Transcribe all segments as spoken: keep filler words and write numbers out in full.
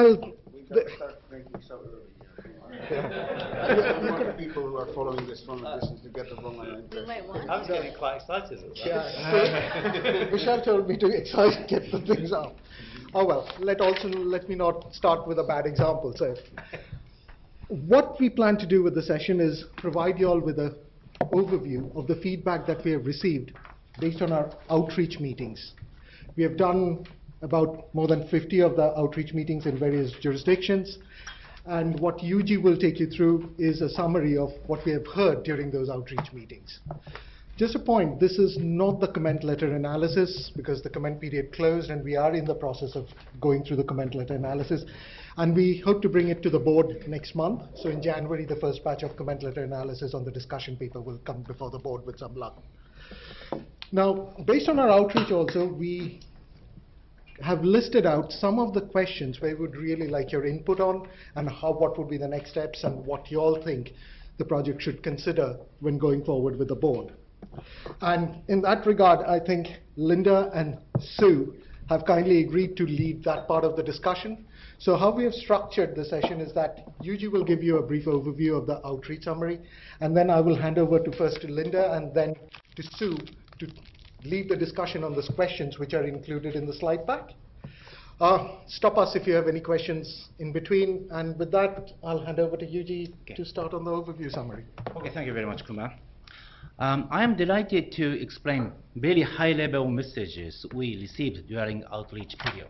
well, we got to start drinking so early. I don't want the people who are following this from a distance to get the wrong impression. You might want I was getting quite excited at that. yeah, so Michelle told me to excite, get the things up. Oh well, let also let me not start with a bad example. So, what we plan to do with the session is provide you all with an overview of the feedback that we have received based on our outreach meetings. We have done about more than fifty of the outreach meetings in various jurisdictions. And what Yuji will take you through is a summary of what we have heard during those outreach meetings. Just a point, this is not the comment letter analysis because the comment period closed and we are in the process of going through the comment letter analysis. And we hope to bring it to the board next month. So in January, the first batch of comment letter analysis on the discussion paper will come before the board with some luck. Now, based on our outreach also, we have listed out some of the questions where we would really like your input on and how, what would be the next steps and what you all think the project should consider when going forward with the board. And in that regard, I think Linda and Sue have kindly agreed to lead that part of the discussion. So how we have structured the session is that Yuji will give you a brief overview of the outreach summary, and then I will hand over to first to Linda and then to Sue to lead the discussion on those questions which are included in the slide pack. Uh, stop us if you have any questions in between, and with that, I'll hand over to Yuji okay. to start on the overview summary. Okay, thank you very much, Kumar. Um, I am delighted to explain very high-level messages we received during outreach period.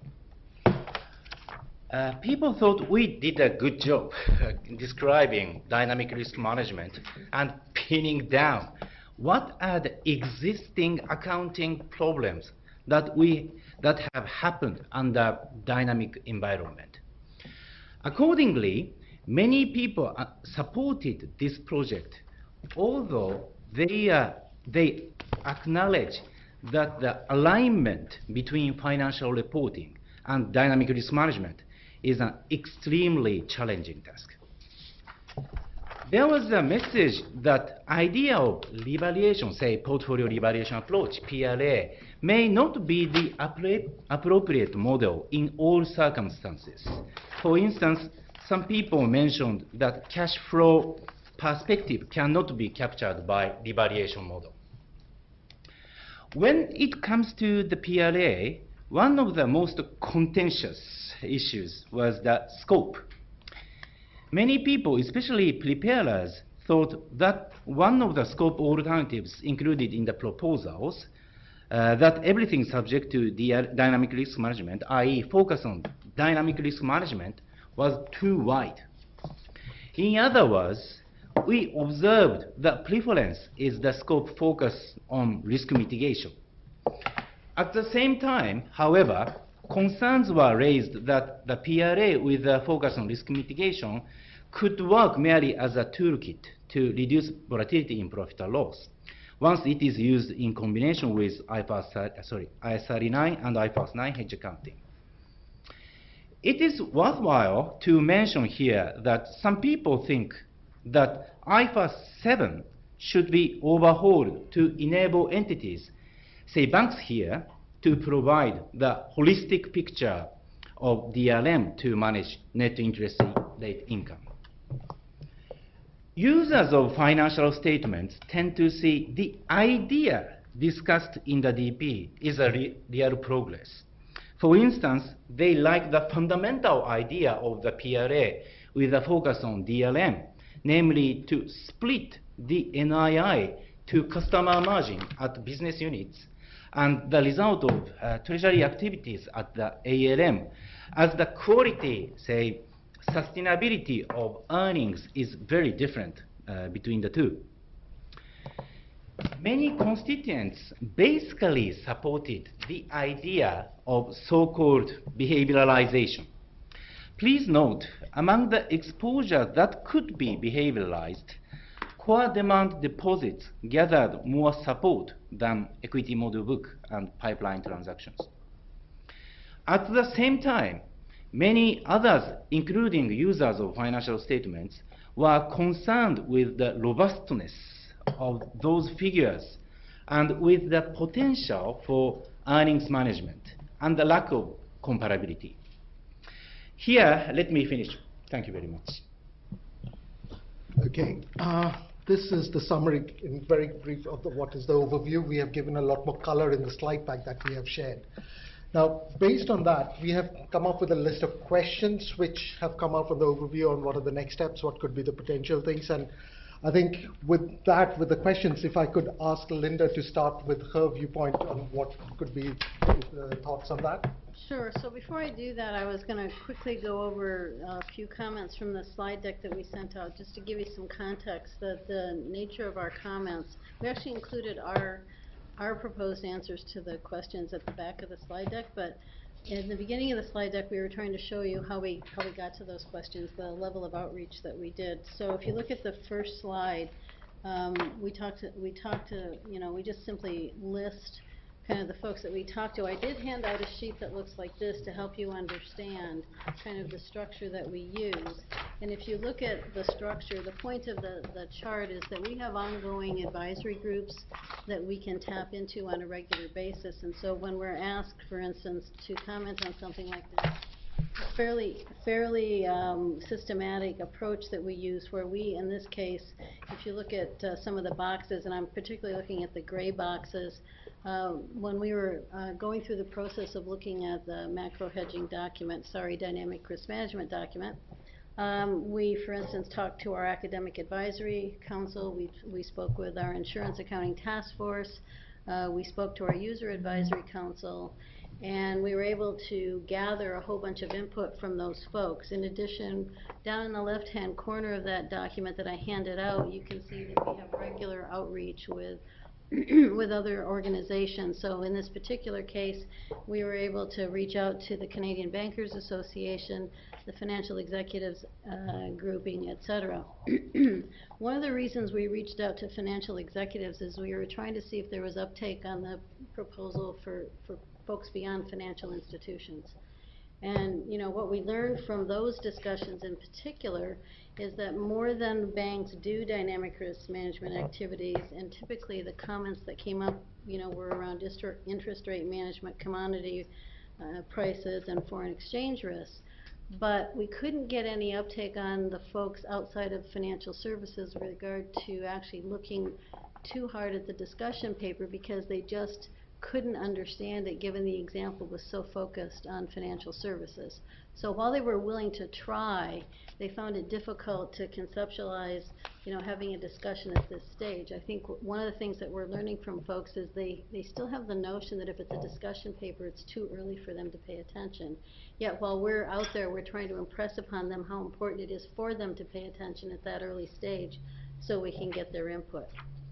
Uh, people thought we did a good job describing dynamic risk management and pinning down what are the existing accounting problems that we that have happened under dynamic environment. Accordingly, many people uh, supported this project, although they uh, they acknowledge that the alignment between financial reporting and dynamic risk management is an extremely challenging task. There was a message that idea of revaluation, say portfolio revaluation approach, P R A, may not be the appropriate model in all circumstances. For instance, some people mentioned that cash flow perspective cannot be captured by revaluation model. When it comes to the P R A, one of the most contentious issues was the scope. Many people, especially preparers, thought that one of the scope alternatives included in the proposals, uh, that everything subject to the dynamic risk management, that is focus on dynamic risk management, was too wide. In other words, we observed that preference is the scope focus on risk mitigation. At the same time, however, concerns were raised that the P R A with a focus on risk mitigation could work merely as a toolkit to reduce volatility in profit or loss once it is used in combination with I F R S, sorry, I S thirty-nine and I F R S nine hedge accounting. It is worthwhile to mention here that some people think that I F R S seven should be overhauled to enable entities, say banks here, to provide the holistic picture of D R M to manage net interest rate income. Users of financial statements tend to see the idea discussed in the D P is a re real progress. For instance, they like the fundamental idea of the P R A with a focus on D R M, namely to split the N I I to customer margin at business units and the result of uh, treasury activities at the A L M, as the quality, say, sustainability of earnings is very different uh, between the two. Many constituents basically supported the idea of so-called behavioralization. Please note, among the exposure that could be behavioralized, core demand deposits gathered more support than equity model book and pipeline transactions. At the same time, many others, including users of financial statements, were concerned with the robustness of those figures and with the potential for earnings management and the lack of comparability. here, let me finish. Thank you very much. Okay. Uh, this is the summary in very brief of the, what is the overview. We have given a lot more color in the slide pack that we have shared. Now, based on that, we have come up with a list of questions which have come out from the overview on what are the next steps, what could be the potential things. And I think with that, with the questions, if I could ask Linda to start with her viewpoint on what could be uh, thoughts on that. Sure. So before I do that, I was going to quickly go over a few comments from the slide deck that we sent out, just to give you some context that the nature of our comments. We actually included our our proposed answers to the questions at the back of the slide deck, but in the beginning of the slide deck, we were trying to show you how we how we got to those questions, the level of outreach that we did. So if you look at the first slide, um, we talked to, we talked to you know we just simply list kind of the folks that we talked to. I did hand out a sheet that looks like this to help you understand kind of the structure that we use. And if you look at the structure, the point of the, the chart is that we have ongoing advisory groups that we can tap into on a regular basis. And so when we're asked, for instance, to comment on something like this, a fairly, fairly um, systematic approach that we use, where we, in this case, if you look at uh, some of the boxes, and I'm particularly looking at the gray boxes, Uh, when we were uh, going through the process of looking at the macro hedging document, sorry, dynamic risk management document, um, we, for instance, talked to our academic advisory council, we, we spoke with our insurance accounting task force, uh, we spoke to our user advisory council, and we were able to gather a whole bunch of input from those folks. In addition, down in the left-hand corner of that document that I handed out, you can see that we have regular outreach with with other organizations. So in this particular case, we were able to reach out to the Canadian Bankers Association, the Financial Executives uh, Grouping, et cetera. One of the reasons we reached out to financial executives is we were trying to see if there was uptake on the proposal for, for folks beyond financial institutions. And you know what we learned from those discussions in particular is that more than banks do dynamic risk management activities, and typically the comments that came up, you know, were around interest rate management, commodity uh, prices, and foreign exchange risks. But we couldn't get any uptake on the folks outside of financial services with regard to actually looking too hard at the discussion paper, because they just couldn't understand it, given the example was so focused on financial services. So while they were willing to try, they found it difficult to conceptualize, you know, having a discussion at this stage. I think one of the things that we're learning from folks is they, they still have the notion that if it's a discussion paper, it's too early for them to pay attention. Yet while we're out there, we're trying to impress upon them how important it is for them to pay attention at that early stage so we can get their input.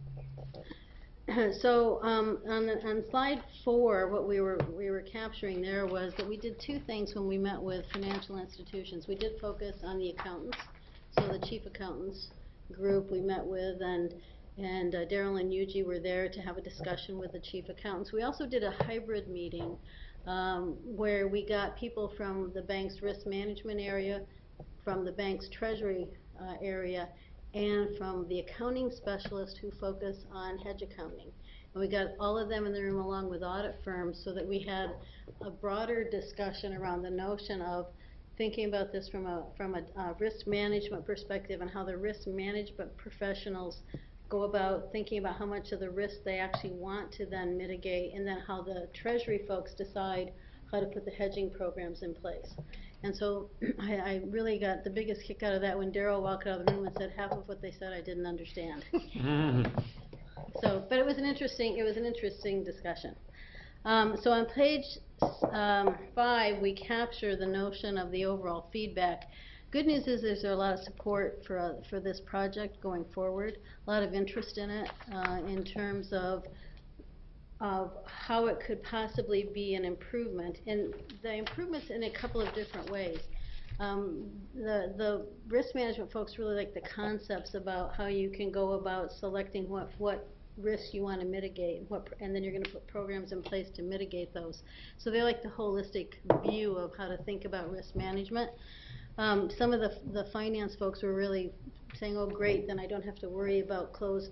So um, on, the, on slide four, what we were we were capturing there was that we did two things when we met with financial institutions. We did focus on the accountants, so the chief accountants group we met with, and and uh, Daryl and Yuji were there to have a discussion with the chief accountants. We also did a hybrid meeting um, where we got people from the bank's risk management area, from the bank's treasury uh, area, and from the accounting specialists who focus on hedge accounting. And we got all of them in the room along with audit firms so that we had a broader discussion around the notion of thinking about this from a from a uh, risk management perspective, and how the risk management professionals go about thinking about how much of the risk they actually want to then mitigate, and then how the treasury folks decide how to put the hedging programs in place. And so I, I really got the biggest kick out of that when Daryl walked out of the room and said half of what they said I didn't understand. So, but it was an interesting, it was an interesting discussion. Um, so on page um, five, we capture the notion of the overall feedback. Good news is there's a lot of support for uh, for this project going forward. A lot of interest in it uh, in terms of of how it could possibly be an improvement. And the improvements in a couple of different ways. Um, the, the risk management folks really like the concepts about how you can go about selecting what, what risks you want to mitigate, what, and then you're going to put programs in place to mitigate those. So they like the holistic view of how to think about risk management. Um, some of the, the finance folks were really saying, oh great, then I don't have to worry about closed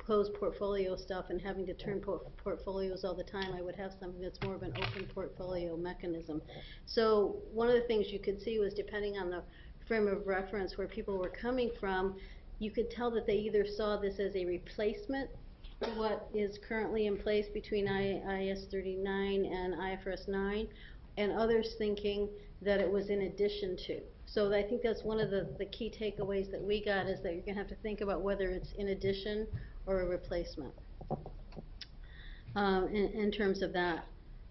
closed portfolio stuff and having to turn por- portfolios all the time. I would have something that's more of an open portfolio mechanism. So one of the things you could see was, depending on the frame of reference where people were coming from, you could tell that they either saw this as a replacement to what is currently in place between I A S thirty-nine and I F R S nine, and others thinking that it was in addition to. So I think that's one of the, the key takeaways that we got, is that you're going to have to think about whether it's in addition or a replacement um, in, in terms of that.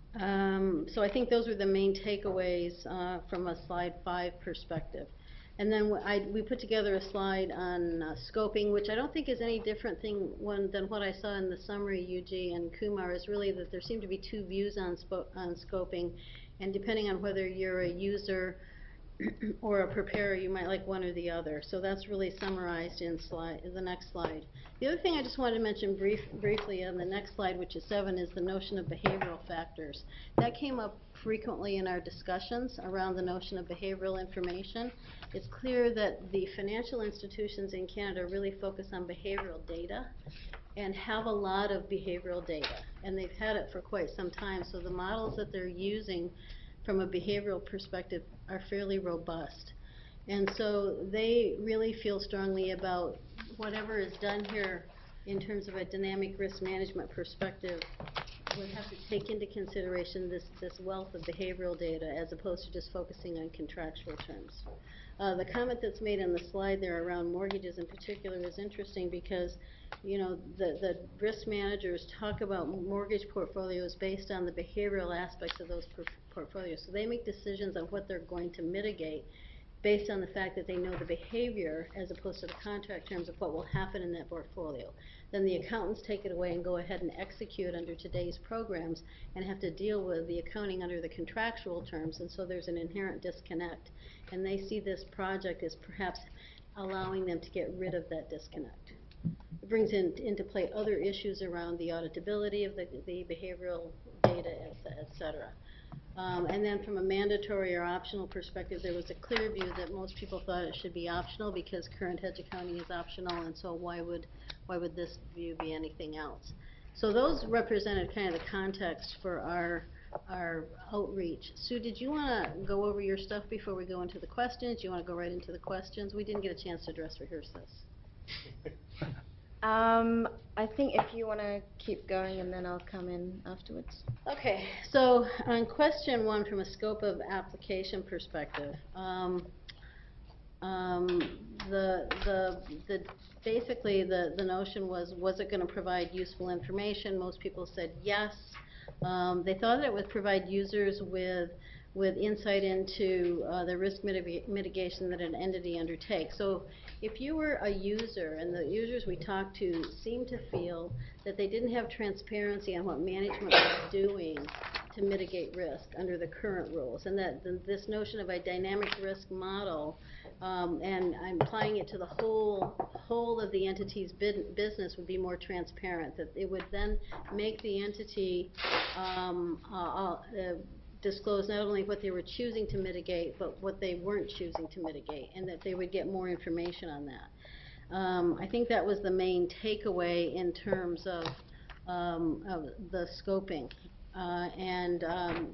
Um, so I think those were the main takeaways uh, from a slide five perspective. And then wh- I, we put together a slide on uh, scoping, which I don't think is any different thing one, than what I saw in the summary, Yuji and Kumar, is really that there seem to be two views on, spo- on scoping, and depending on whether you're a user or a preparer, you might like one or the other. So that's really summarized in slide, in the next slide. The other thing I just wanted to mention brief, briefly on the next slide, which is seven, is the notion of behavioral factors. That came up frequently in our discussions around the notion of behavioral information. It's clear that the financial institutions in Canada really focus on behavioral data and have a lot of behavioral data, and they've had it for quite some time. So the models that they're using from a behavioral perspective are fairly robust. And so they really feel strongly about whatever is done here in terms of a dynamic risk management perspective would have to take into consideration this, this wealth of behavioral data, as opposed to just focusing on contractual terms. Uh, the comment that's made on the slide there around mortgages in particular is interesting, because you know, the, the risk managers talk about mortgage portfolios based on the behavioral aspects of those por portfolios. So they make decisions on what they're going to mitigate based on the fact that they know the behavior, as opposed to the contract terms of what will happen in that portfolio. Then the accountants take it away and go ahead and execute under today's programs, and have to deal with the accounting under the contractual terms, and so there's an inherent disconnect. And they see this project as perhaps allowing them to get rid of that disconnect. It brings in, into play other issues around the auditability of the, the behavioral data, et, et cetera. Um, and then from a mandatory or optional perspective, there was a clear view that most people thought it should be optional, because current hedge accounting is optional, and so why would, why would this view be anything else? So those represented kind of the context for our, our outreach. Sue, did you want to go over your stuff before we go into the questions? Do you want to go right into the questions? We didn't get a chance to dress rehearse this. Um, I think if you want to keep going, and then I'll come in afterwards. Okay, so on question one, from a scope of application perspective, um, um, the, the, the, basically the, the notion was, was it going to provide useful information? Most people said yes. Um, they thought that it would provide users with with insight into uh, the risk mitig mitigation that an entity undertakes. So if you were a user, and the users we talked to seemed to feel that they didn't have transparency on what management was doing to mitigate risk under the current rules, and that the, this notion of a dynamic risk model, um, and I'm applying it to the whole whole of the entity's bid, business, would be more transparent, that it would then make the entity um, uh, uh, disclose not only what they were choosing to mitigate, but what they weren't choosing to mitigate, and that they would get more information on that. Um, I think that was the main takeaway in terms of, um, of the scoping uh, and, um,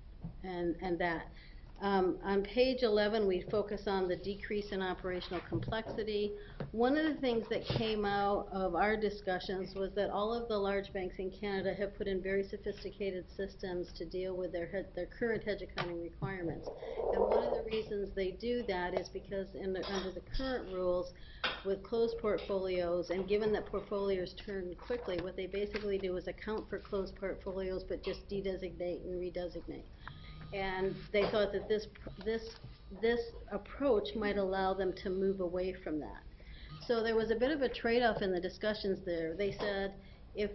and, and that. Um, on page eleven, we focus on the decrease in operational complexity. One of the things that came out of our discussions was that all of the large banks in Canada have put in very sophisticated systems to deal with their, head, their current hedge accounting requirements. And one of the reasons they do that is because in the, under the current rules, with closed portfolios, and given that portfolios turn quickly, what they basically do is account for closed portfolios, but just de-designate and redesignate. And they thought that this, this, this approach might allow them to move away from that. So there was a bit of a trade-off in the discussions there. They said, if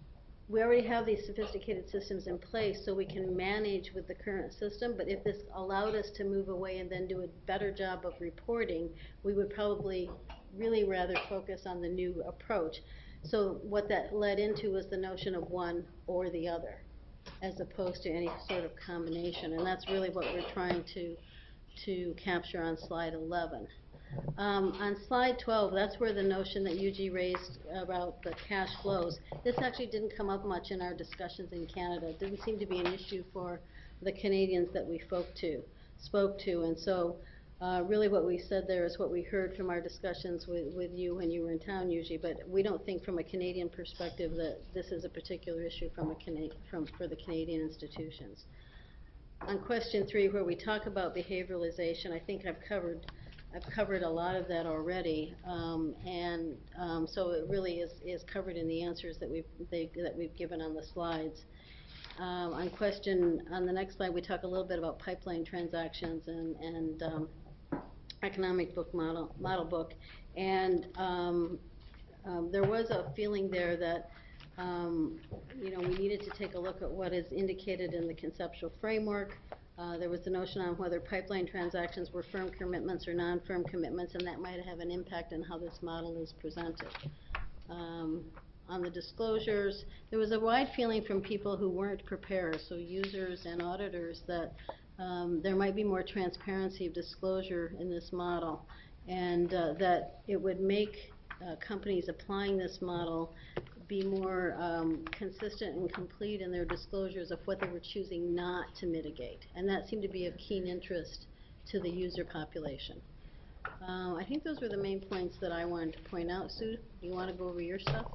we already have these sophisticated systems in place, so we can manage with the current system, but if this allowed us to move away and then do a better job of reporting, we would probably really rather focus on the new approach. So what that led into was the notion of one or the other, as opposed to any sort of combination, and that's really what we're trying to to capture on slide eleven. Um, on slide twelve, that's where the notion that Yuji raised about the cash flows, this actually didn't come up much in our discussions in Canada. It didn't seem to be an issue for the Canadians that we spoke to, spoke to. And so, uh, really what we said there is what we heard from our discussions with, with you when you were in town, Yuji, but we don't think from a Canadian perspective that this is a particular issue from a Cana- from, for the Canadian institutions. On question three, where we talk about behavioralization, I think I've covered I've covered a lot of that already, um, and um, so it really is, is covered in the answers that we've they, that we've given on the slides. Um, on question on the next slide, we talk a little bit about pipeline transactions and and um, economic book model model book, and um, um, there was a feeling there that. Um, you know, we needed to take a look at what is indicated in the conceptual framework. Uh, there was the notion on whether pipeline transactions were firm commitments or non-firm commitments, and that might have an impact on how this model is presented. Um, on the disclosures, there was a wide feeling from people who weren't prepared, so users and auditors, that um, there might be more transparency of disclosure in this model, and uh, that it would make uh, companies applying this model be more um, consistent and complete in their disclosures of what they were choosing not to mitigate. And that seemed to be of keen interest to the user population. Uh, I think those were the main points that I wanted to point out. Sue, do you want to go over your stuff?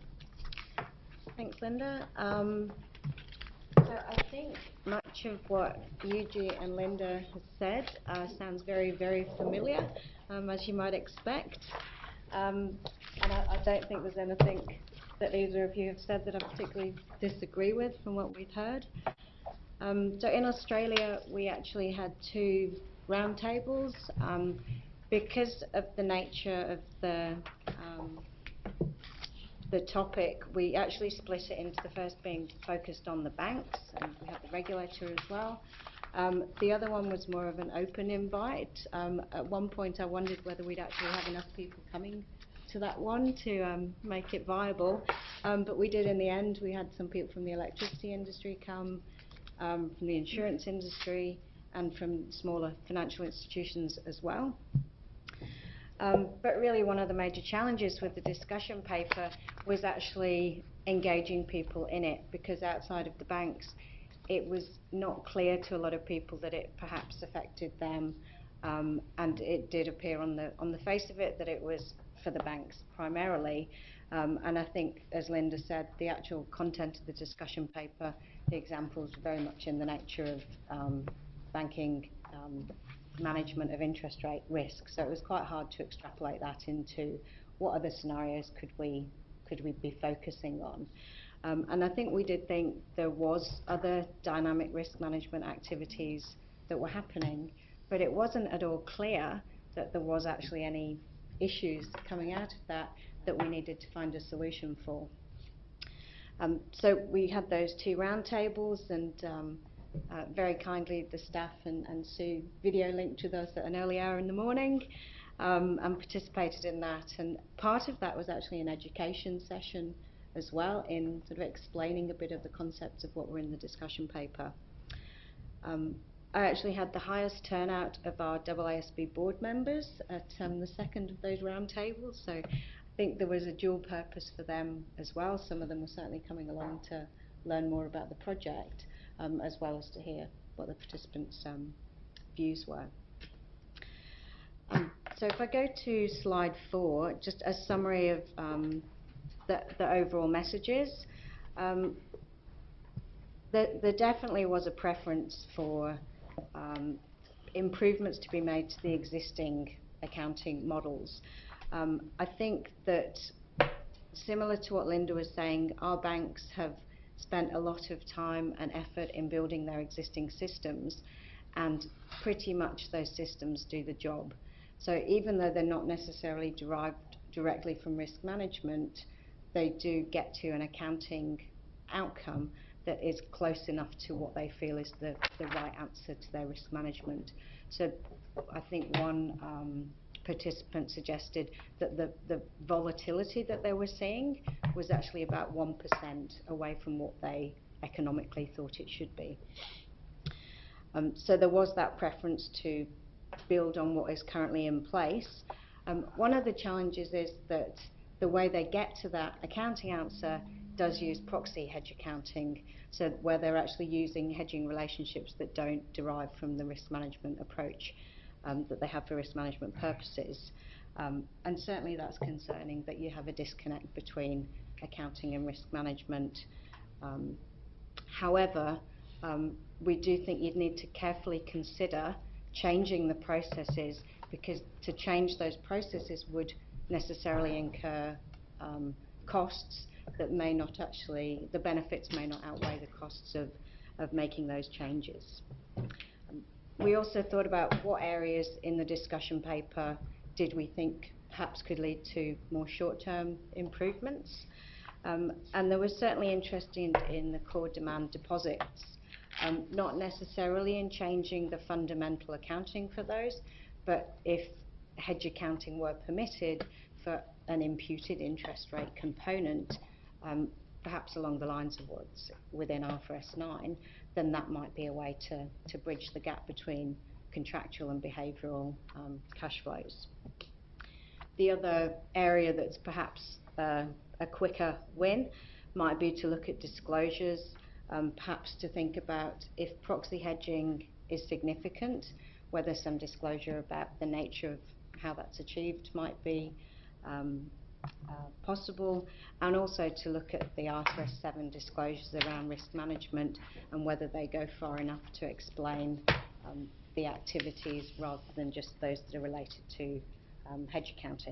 Thanks, Linda. Um, so I think much of what Yuji and Linda has said uh, sounds very, very familiar, um, as you might expect. Um, and I, I don't think there's anything that either of you have said that I particularly disagree with from what we've heard. Um, so in Australia, we actually had two roundtables. Um, because of the nature of the um, the topic, we actually split it into the first being focused on the banks, and we had the regulator as well. Um, the other one was more of an open invite. Um, at one point I wondered whether we'd actually have enough people coming to that one to um, make it viable, um, but we did in the end. We had some people from the electricity industry come, um, from the insurance industry, and from smaller financial institutions as well. Um, but really one of the major challenges with the discussion paper was actually engaging people in it, because outside of the banks it was not clear to a lot of people that it perhaps affected them, um, and it did appear on the on the face of it that it was for the banks primarily. Um, and I think, as Linda said, the actual content of the discussion paper, the examples are very much in the nature of um, banking um, management of interest rate risk. So it was quite hard to extrapolate that into what other scenarios could we could we be focusing on. Um, and I think we did think there was other dynamic risk management activities that were happening, but it wasn't at all clear that there was actually any issues coming out of that that we needed to find a solution for. Um, so we had those two roundtables, and um, uh, very kindly the staff and, and Sue video linked with us at an early hour in the morning, um, and participated in that. And part of that was actually an education session as well, in sort of explaining a bit of the concepts of what were in the discussion paper. Um, I actually had the highest turnout of our A A S B board members at um, the second of those roundtables, so I think there was a dual purpose for them as well. Some of them were certainly coming along to learn more about the project, um, as well as to hear what the participants' um, views were. Um, so if I go to slide four, just a summary of um, the, the overall messages. Um, there, there definitely was a preference for um, improvements to be made to the existing accounting models. Um, I think that, similar to what Linda was saying, our banks have spent a lot of time and effort in building their existing systems, and pretty much those systems do the job. So even though they're not necessarily derived directly from risk management, they do get to an accounting outcome that is close enough to what they feel is the, the right answer to their risk management. So I think one um, participant suggested that the, the volatility that they were seeing was actually about one percent away from what they economically thought it should be. Um, so there was that preference to build on what is currently in place. Um, one of the challenges is that the way they get to that accounting answer does use proxy hedge accounting, so where they're actually using hedging relationships that don't derive from the risk management approach um, that they have for risk management purposes. Um, and certainly that's concerning, that you have a disconnect between accounting and risk management. Um, however, um, we do think you'd need to carefully consider changing the processes, because to change those processes would necessarily incur um, costs that may not actually, the benefits may not outweigh the costs of, of making those changes. Um, we also thought about what areas in the discussion paper did we think perhaps could lead to more short-term improvements. Um, and there was certainly interest in, in the core demand deposits, um, not necessarily in changing the fundamental accounting for those, but if hedge accounting were permitted for an imputed interest rate component, um, perhaps along the lines of what's within I F R S nine, then that might be a way to, to bridge the gap between contractual and behavioural um, cash flows. The other area that's perhaps uh, a quicker win might be to look at disclosures, um, perhaps to think about if proxy hedging is significant, whether some disclosure about the nature of how that's achieved might be um, uh, possible, and also to look at the I F R S seven disclosures around risk management and whether they go far enough to explain um, the activities rather than just those that are related to um, hedge accounting.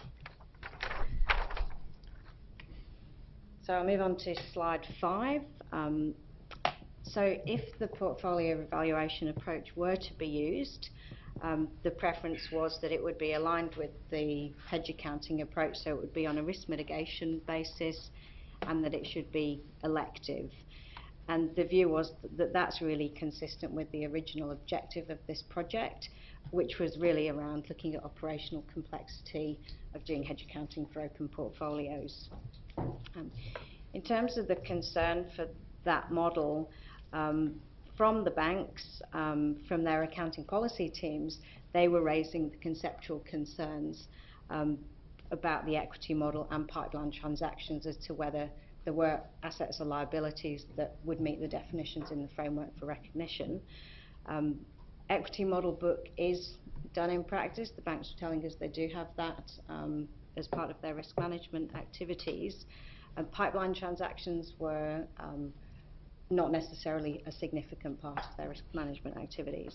So I'll move on to slide five. Um, so if the portfolio evaluation approach were to be used, um, the preference was that it would be aligned with the hedge accounting approach, so it would be on a risk mitigation basis, and that it should be elective. And the view was that that's really consistent with the original objective of this project, which was really around looking at operational complexity of doing hedge accounting for open portfolios. Um, in terms of the concern for that model, um, from the banks, um, from their accounting policy teams, they were raising the conceptual concerns um, about the equity model and pipeline transactions as to whether there were assets or liabilities that would meet the definitions in the framework for recognition. Um, equity model book is done in practice. The banks are telling us they do have that um, as part of their risk management activities. And pipeline transactions were um, not necessarily a significant part of their risk management activities.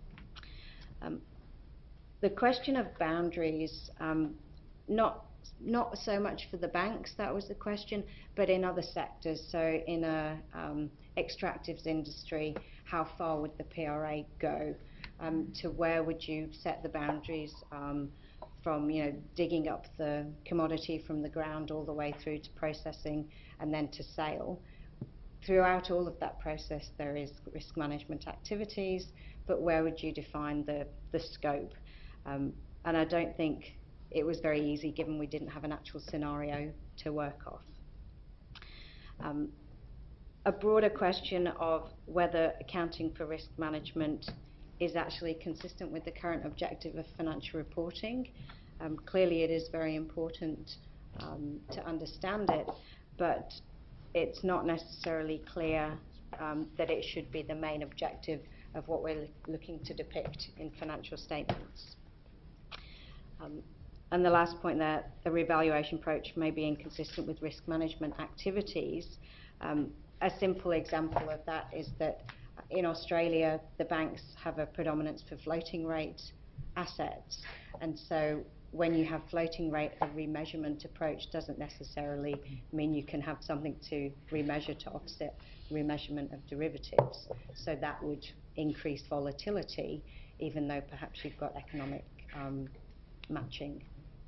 Um, the question of boundaries, um, not not so much for the banks, that was the question, but in other sectors. So in a um, extractives industry, how far would the P R A go? Um, to where would you set the boundaries um, from, you know, digging up the commodity from the ground all the way through to processing and then to sale? Throughout all of that process, there is risk management activities, but where would you define the, the scope? Um, and I don't think it was very easy, given we didn't have an actual scenario to work off. Um, a broader question of whether accounting for risk management is actually consistent with the current objective of financial reporting. Um, clearly it is very important um, to understand it, but it's not necessarily clear um, that it should be the main objective of what we're looking to depict in financial statements. Um, and the last point there, the revaluation approach may be inconsistent with risk management activities. Um, a simple example of that is that in Australia, the banks have a predominance for floating rate assets, and so when you have floating rate, a remeasurement approach doesn't necessarily mean you can have something to remeasure to offset remeasurement of derivatives. So that would increase volatility, even though perhaps you've got economic um, matching.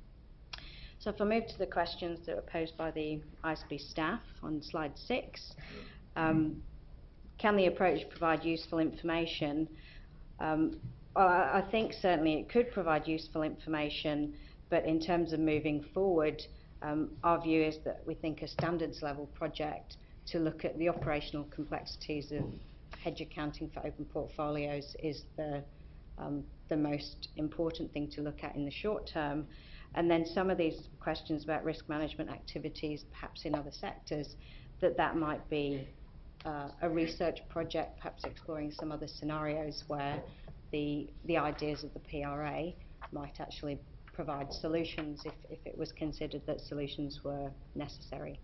So if I move to the questions that were posed by the I S B staff on slide six, um, can the approach provide useful information? Um, I think certainly it could provide useful information, but in terms of moving forward, um, our view is that we think a standards level project to look at the operational complexities of hedge accounting for open portfolios is the um, the most important thing to look at in the short term. And then some of these questions about risk management activities, perhaps in other sectors, that that might be uh, a research project, perhaps exploring some other scenarios where the, the ideas of the P R A might actually provide solutions if, if it was considered that solutions were necessary.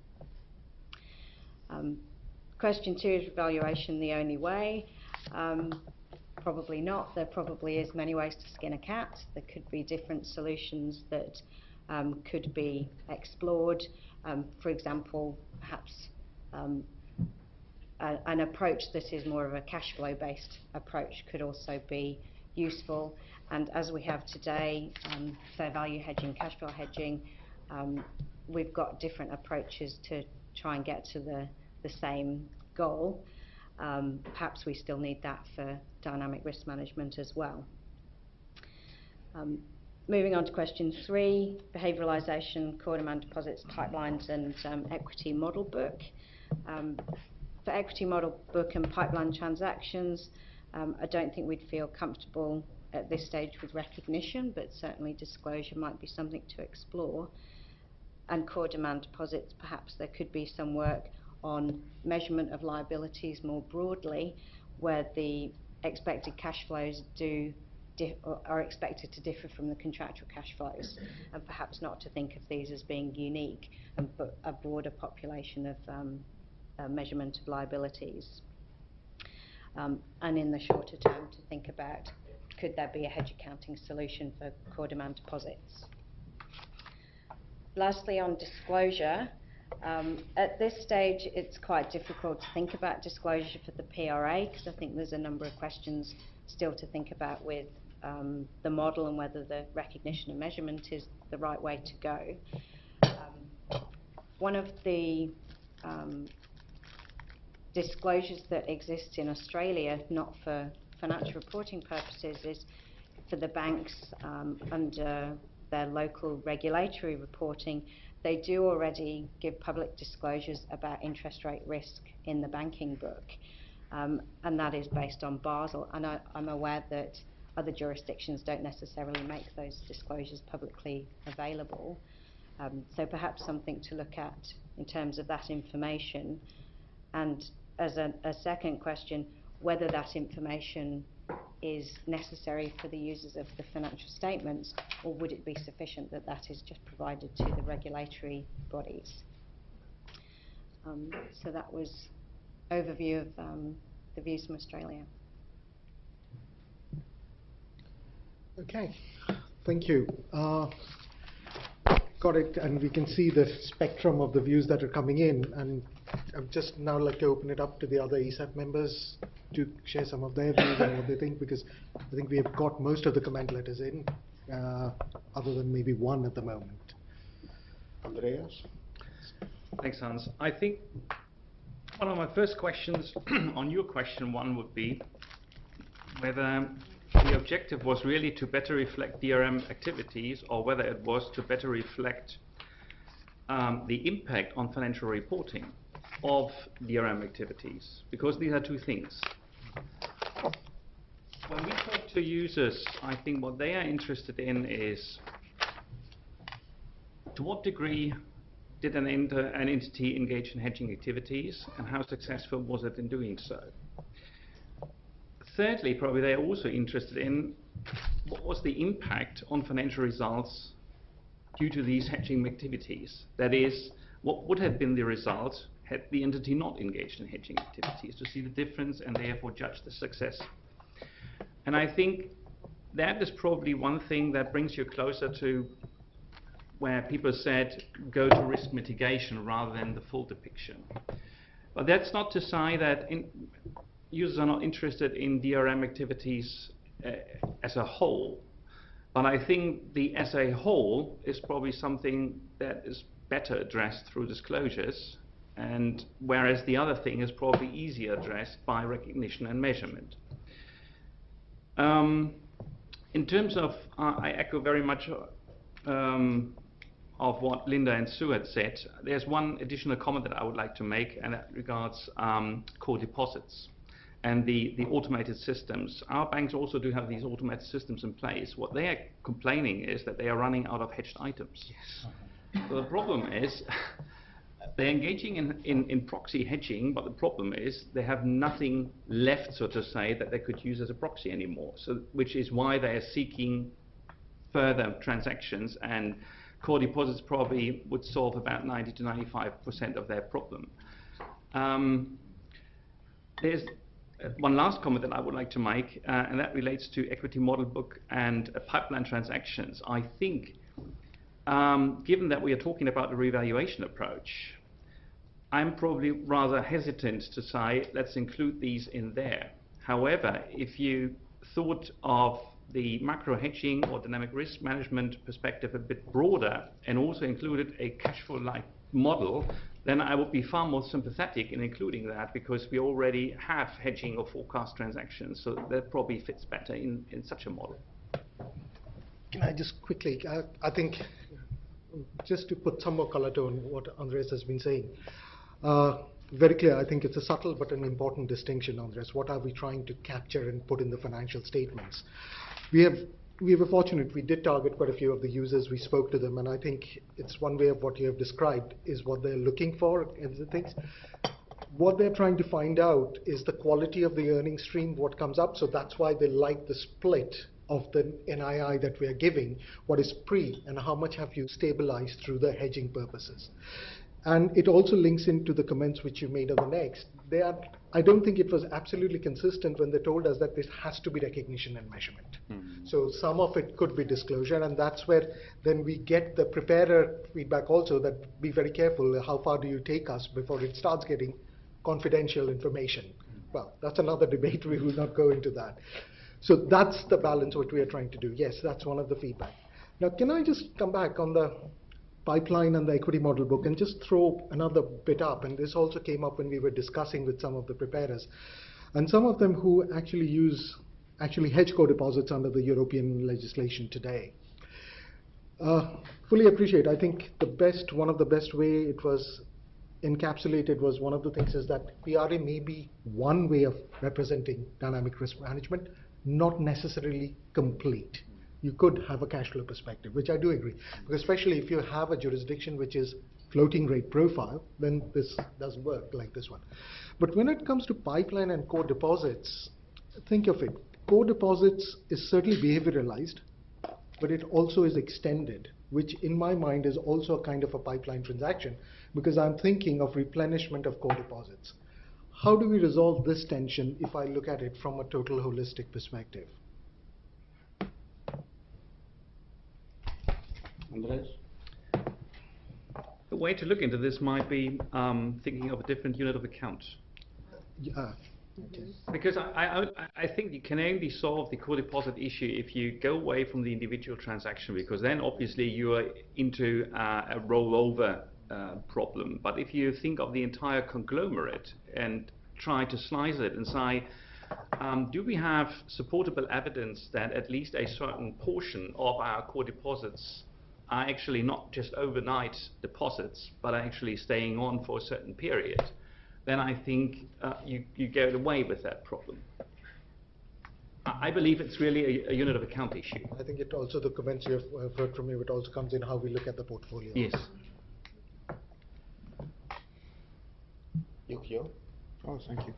Um, question two, is valuation the only way? Um, probably not. There probably is many ways to skin a cat. There could be different solutions that um, could be explored. Um, for example, perhaps um, a, an approach that is more of a cash flow based approach could also be useful. And as we have today, um, fair value hedging, cash flow hedging, um, we've got different approaches to try and get to the, the same goal. Um, perhaps we still need that for dynamic risk management as well. Um, moving on to question three, behaviouralisation, core demand deposits, pipelines and um, equity model book. Um, for equity model book and pipeline transactions, um, I don't think we'd feel comfortable at this stage with recognition, but certainly disclosure might be something to explore. And core demand deposits, perhaps there could be some work on measurement of liabilities more broadly, where the expected cash flows do di are expected to differ from the contractual cash flows, and perhaps not to think of these as being unique, and but a broader population of um, uh, measurement of liabilities. Um, and in the shorter term, to think about, could there be a hedge accounting solution for core demand deposits? Lastly, on disclosure, um, at this stage it's quite difficult to think about disclosure for the P R A, because I think there's a number of questions still to think about with um, the model and whether the recognition and measurement is the right way to go. Um, one of the um, disclosures that exist in Australia, not for financial reporting purposes, is for the banks um, under their local regulatory reporting. They do already give public disclosures about interest rate risk in the banking book, um, and that is based on Basel. And I, I'm aware that other jurisdictions don't necessarily make those disclosures publicly available. Um, so perhaps something to look at in terms of that information. And as a, a second question, whether that information is necessary for the users of the financial statements, or would it be sufficient that that is just provided to the regulatory bodies? Um, so that was overview of um, the views from Australia. Okay, thank you. Uh, got it, and we can see the spectrum of the views that are coming in, and I'd just now like to open it up to the other E S A P members to share some of their views and what they think, because I think we have got most of the comment letters in, uh, other than maybe one at the moment. Andreas? Thanks, Hans. I think one of my first questions on your question one would be whether the objective was really to better reflect D R M activities, or whether it was to better reflect um, the impact on financial reporting of D R M activities, because these are two things. When we talk to users, I think what they are interested in is to what degree did an, enter, an entity engage in hedging activities, and how successful was it in doing so? Thirdly, probably they are also interested in what was the impact on financial results due to these hedging activities. That is, what would have been the result had the entity not engaged in hedging activities, to see the difference and therefore judge the success. And I think that is probably one thing that brings you closer to where people said go to risk mitigation rather than the full depiction. But that's not to say that in, users are not interested in D R M activities uh, as a whole. But I think the as a whole is probably something that is better addressed through disclosures, and whereas the other thing is probably easier addressed by recognition and measurement. Um, in terms of, uh, I echo very much um, of what Linda and Sue had said. There's one additional comment that I would like to make, and that regards um, core deposits. and the, the automated systems. Our banks also do have these automated systems in place. What they are complaining is that they are running out of hedged items. Yes. So the problem is they're engaging in, in, in proxy hedging, but the problem is they have nothing left, so to say, that they could use as a proxy anymore. So, which is why they are seeking further transactions, and core deposits probably would solve about ninety to ninety-five percent of their problem. Um, there's uh, one last comment that I would like to make, uh, and that relates to equity model book and uh, pipeline transactions. I think, um, given that we are talking about the revaluation approach, I'm probably rather hesitant to say let's include these in there. However, if you thought of the macro hedging or dynamic risk management perspective a bit broader and also included a cash flow-like model, then I would be far more sympathetic in including that, because we already have hedging or forecast transactions, so that probably fits better in, in such a model. Can I just quickly, I, I think, just to put some more color to what Andreas has been saying, uh, very clear, I think it's a subtle but an important distinction, Andreas. What are we trying to capture and put in the financial statements? We have We were fortunate, we did target quite a few of the users, we spoke to them, and I think it's one way of what you have described is what they're looking for and the things. What they're trying to find out is the quality of the earning stream, what comes up, so that's why they like the split of the N I I that we are giving, what is pre and how much have you stabilized through the hedging purposes. And it also links into the comments which you made on the next. They are, I don't think it was absolutely consistent when they told us that this has to be recognition and measurement. Mm-hmm. So some of it could be disclosure, and that's where then we get the preparer feedback also, that be very careful, how far do you take us before it starts getting confidential information. Mm-hmm. Well, that's another debate, we will not go into that. So that's the balance what we are trying to do. Yes, that's one of the feedback. Now, can I just come back on the pipeline and the equity model book and just throw another bit up, and this also came up when we were discussing with some of the preparers, and some of them who actually use actually hedge core deposits under the European legislation today. Uh, fully appreciate, I think the best, one of the best way it was encapsulated was one of the things is that P R A may be one way of representing dynamic risk management, not necessarily complete. You could have a cash flow perspective, which I do agree, because especially if you have a jurisdiction which is floating rate profile, then this doesn't work like this one. But when it comes to pipeline and core deposits, think of it. Core deposits is certainly behavioralized, but it also is extended, which in my mind is also a kind of a pipeline transaction, because I'm thinking of replenishment of core deposits. How do we resolve this tension if I look at it from a total holistic perspective? Andreas? The way to look into this might be um, thinking of a different unit of account. Yeah. Okay. Because I, I, I think you can only solve the core deposit issue if you go away from the individual transaction, because then obviously you are into uh, a rollover uh, problem. But if you think of the entire conglomerate and try to slice it and say, um, do we have supportable evidence that at least a certain portion of our core deposits are actually not just overnight deposits, but are actually staying on for a certain period, then I think uh, you, you get away with that problem. I believe it's really a, a unit of account issue. I think it also, the comments you have uh, heard from you, it also comes in how we look at the portfolio. Yes. Yukio? Oh, thank you.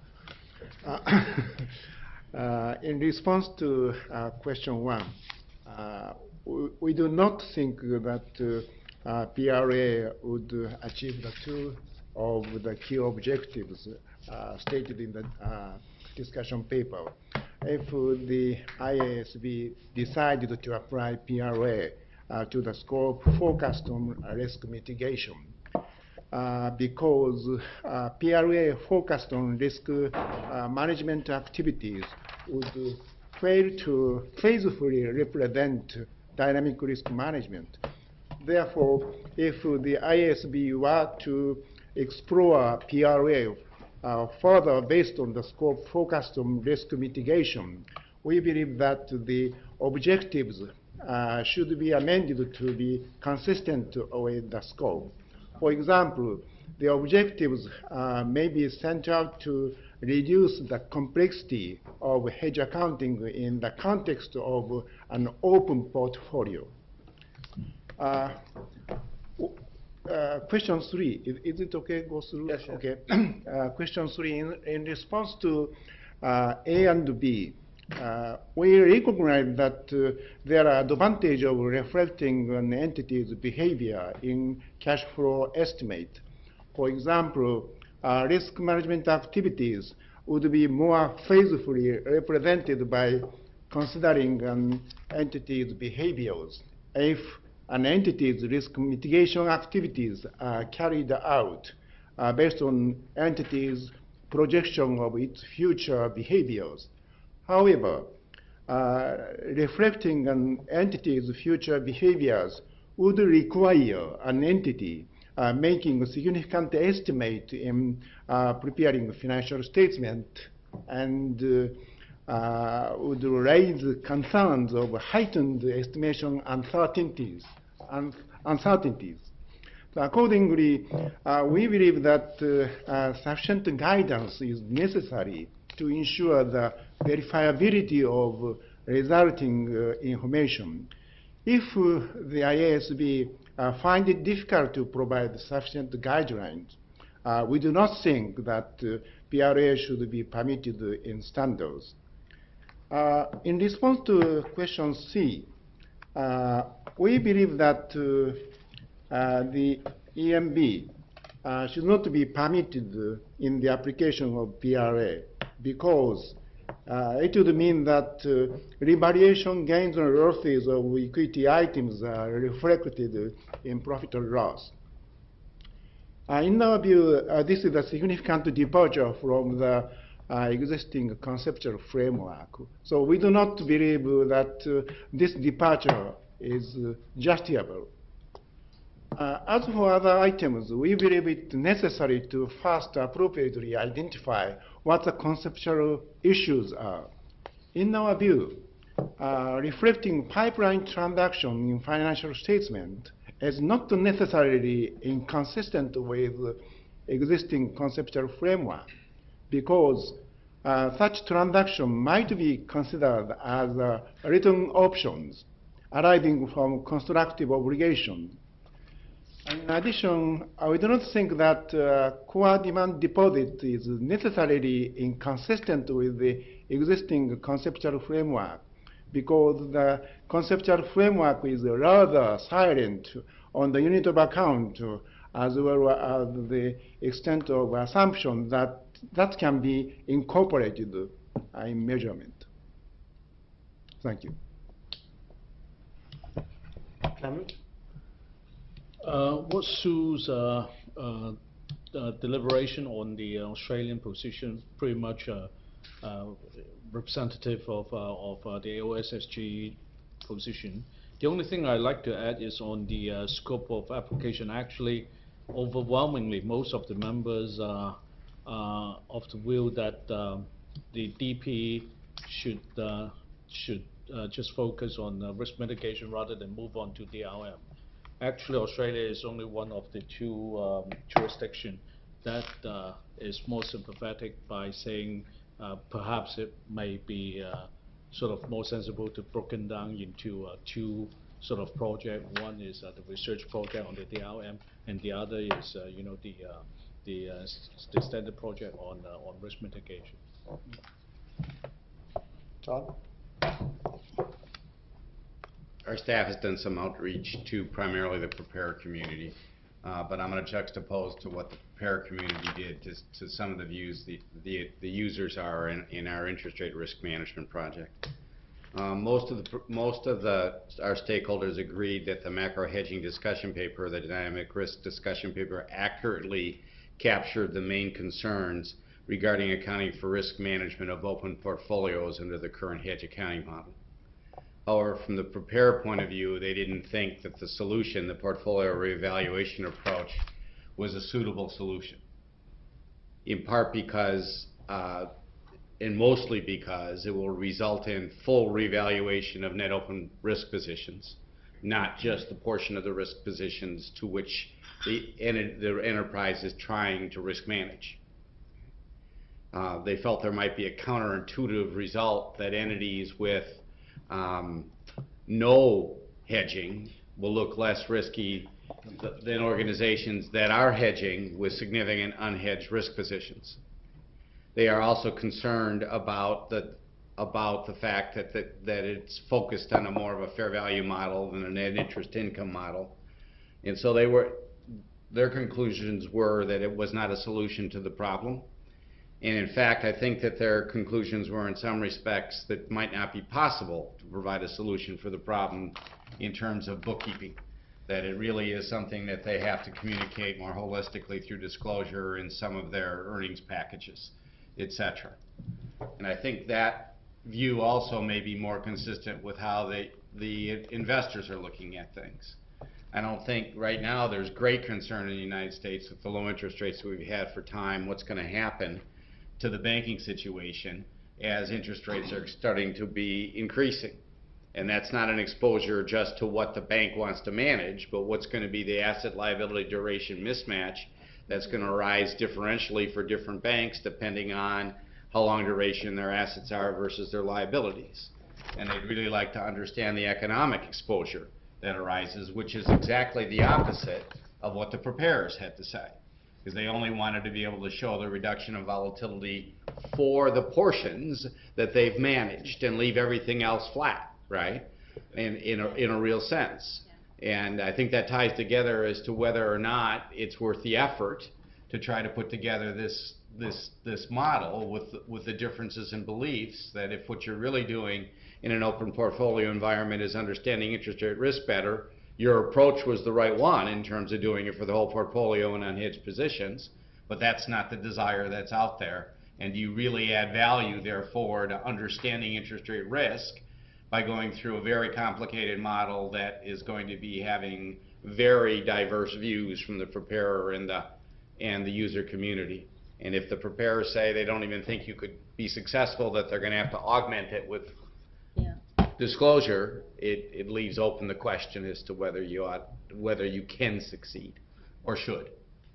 Uh, uh, in response to uh, question one, uh, we, we do not think that uh, uh, P R A would uh, achieve the two of the key objectives uh, stated in the uh, discussion paper. If uh, the I A S B decided to apply P R A uh, to the scope focused on risk mitigation, uh, because uh, P R A focused on risk uh, management activities would fail to faithfully represent dynamic risk management. Therefore, if the I A S B were to explore P R A uh, further based on the scope focused on risk mitigation, we believe that the objectives uh, should be amended to be consistent with the scope. For example, the objectives uh, may be sent out to reduce the complexity of hedge accounting in the context of an open portfolio. Uh, uh, question three, is, is it okay? Go through. Yes, yes. Okay. uh, question three, in, in response to uh, A and B, uh, we recognize that uh, there are advantages of reflecting an entity's behavior in cash flow estimate. For example, uh, risk management activities would be more faithfully represented by considering an entity's behaviors if an entity's risk mitigation activities are carried out uh, based on entity's projection of its future behaviors. However, uh, reflecting an entity's future behaviors would require an entity uh, making a significant estimate in uh, preparing a financial statement and uh, uh, would raise concerns of heightened estimation uncertainties. Un uncertainties. So accordingly, uh, we believe that uh, uh, sufficient guidance is necessary to ensure the verifiability of resulting uh, information. If uh, the I A S B uh, find it difficult to provide sufficient guidelines, uh, we do not think that uh, P R A should be permitted in standards. Uh, in response to question C, uh, we believe that uh, uh, the E M B uh, should not be permitted uh, in the application of P R A because uh, it would mean that uh, revaluation gains and losses of equity items are reflected in profit or loss. Uh, in our view, uh, this is a significant departure from the uh, existing conceptual framework. So we do not believe that uh, this departure is uh, justifiable. Uh, as for other items, we believe it necessary to first appropriately identify what the conceptual issues are. In our view, uh, reflecting pipeline transaction in financial statement is not necessarily inconsistent with existing conceptual framework because uh, such transaction might be considered as uh, written options arising from constructive obligations. In addition, uh, we do not think that uh, core demand deposit is necessarily inconsistent with the existing conceptual framework because the conceptual framework is rather silent on the unit of account uh, as well as the extent of assumption that that can be incorporated uh, in measurement. Thank you. Clement? Uh, what Sue's uh, uh, uh, deliberation on the Australian position pretty much uh, uh, representative of, uh, of uh, the O S S G position. The only thing I'd like to add is on the uh, scope of application. Actually, overwhelmingly, most of the members uh, uh, of the view that um, the D P should uh, should uh, just focus on uh, risk mitigation rather than move on to D R M. Actually, Australia is only one of the two um, jurisdictions that uh, is more sympathetic by saying uh, perhaps it may be uh, sort of more sensible to broken down into uh, two sort of projects. One is uh, the research project on the D R M, and the other is uh, you know the uh, the, uh, the standard project on uh, on risk mitigation. John? Our staff has done some outreach to primarily the preparer community, uh, but I'm going to juxtapose to what the preparer community did to, to some of the views the, the, the users are in, in our interest rate risk management project. Um, most of the most of the our stakeholders agreed that the macro hedging discussion paper, the dynamic risk discussion paper, accurately captured the main concerns regarding accounting for risk management of open portfolios under the current hedge accounting model. However, from the preparer point of view, they didn't think that the solution, the portfolio reevaluation approach, was a suitable solution. In part because, uh, and mostly because, it will result in full revaluation of net open risk positions, not just the portion of the risk positions to which the, enti- the enterprise is trying to risk manage. Uh, they felt there might be a counterintuitive result that entities with um, no hedging will look less risky th than organizations that are hedging with significant unhedged risk positions. They are also concerned about the about the fact that, that, that it's focused on a more of a fair value model than a net interest income model. And so they were, their conclusions were that it was not a solution to the problem. And in fact, I think that their conclusions were in some respects that might not be possible to provide a solution for the problem in terms of bookkeeping. That it really is something that they have to communicate more holistically through disclosure in some of their earnings packages, et cetera. And I think that view also may be more consistent with how they, the investors are looking at things. I don't think right now there's great concern in the United States with the low interest rates we've had for time, what's going to happen to the banking situation as interest rates are starting to be increasing. And that's not an exposure just to what the bank wants to manage, but what's going to be the asset liability duration mismatch that's going to arise differentially for different banks depending on how long duration their assets are versus their liabilities. And they'd really like to understand the economic exposure that arises, which is exactly the opposite of what the preparers had to say. Because they only wanted to be able to show the reduction of volatility for the portions that they've managed and leave everything else flat, right? In, in, a, in a real sense. And I think that ties together as to whether or not it's worth the effort to try to put together this this this model with with the differences in beliefs, that if what you're really doing in an open portfolio environment is understanding interest rate risk better, your approach was the right one in terms of doing it for the whole portfolio and unhedged positions, but that's not the desire that's out there. And do you really add value, therefore, to understanding interest rate risk by going through a very complicated model that is going to be having very diverse views from the preparer and the and the user community? And if the preparers say they don't even think you could be successful, that they're going to have to augment it with Yeah. disclosure, it, it leaves open the question as to whether you ought, whether you can succeed or should.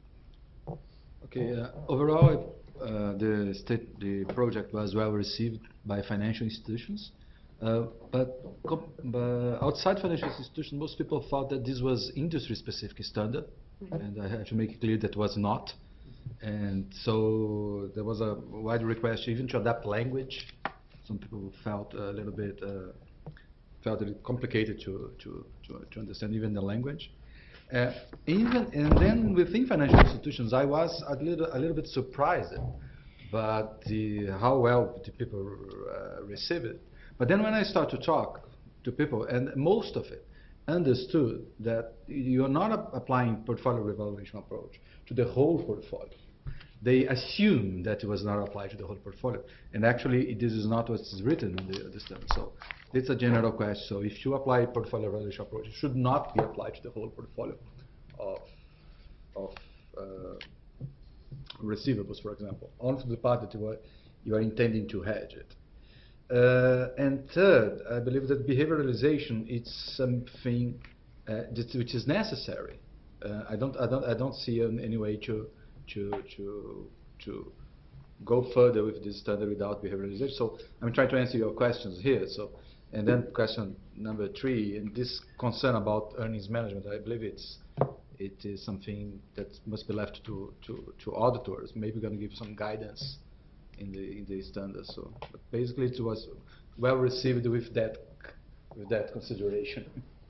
Okay. Uh, overall, uh, the state, the project was well received by financial institutions, uh, but, but outside financial institutions, most people thought that this was industry-specific standard, mm-hmm. and I have to make it clear that was not. And so there was a wide request even to adapt language. Some people felt a little bit uh, felt it complicated to, to, to, to understand even the language. Uh, even and then within financial institutions, I was a little a little bit surprised, but the, how well the people uh, receive it. But then when I start to talk to people, and most of it understood that you are not a, applying portfolio revaluation approach to the whole portfolio. They assume that it was not applied to the whole portfolio, and actually this is not what is written in the, the standard. So it's a general question. So if you apply portfolio revaluation approach, it should not be applied to the whole portfolio of, of uh, receivables, for example, only to the part that you are, you are intending to hedge it. Uh, and third, I believe that behavioralization is something uh, that, which is necessary. Uh, I don't, I don't, I don't see an, any way to, to, to, to go further with this standard without behavioralization. So I'm trying to answer your questions here. So, and then question number three, and this concern about earnings management, I believe it's, it is something that must be left to, to, to auditors. Maybe we're going to give some guidance in the in the standards. So, but basically, it was well received with that with that consideration.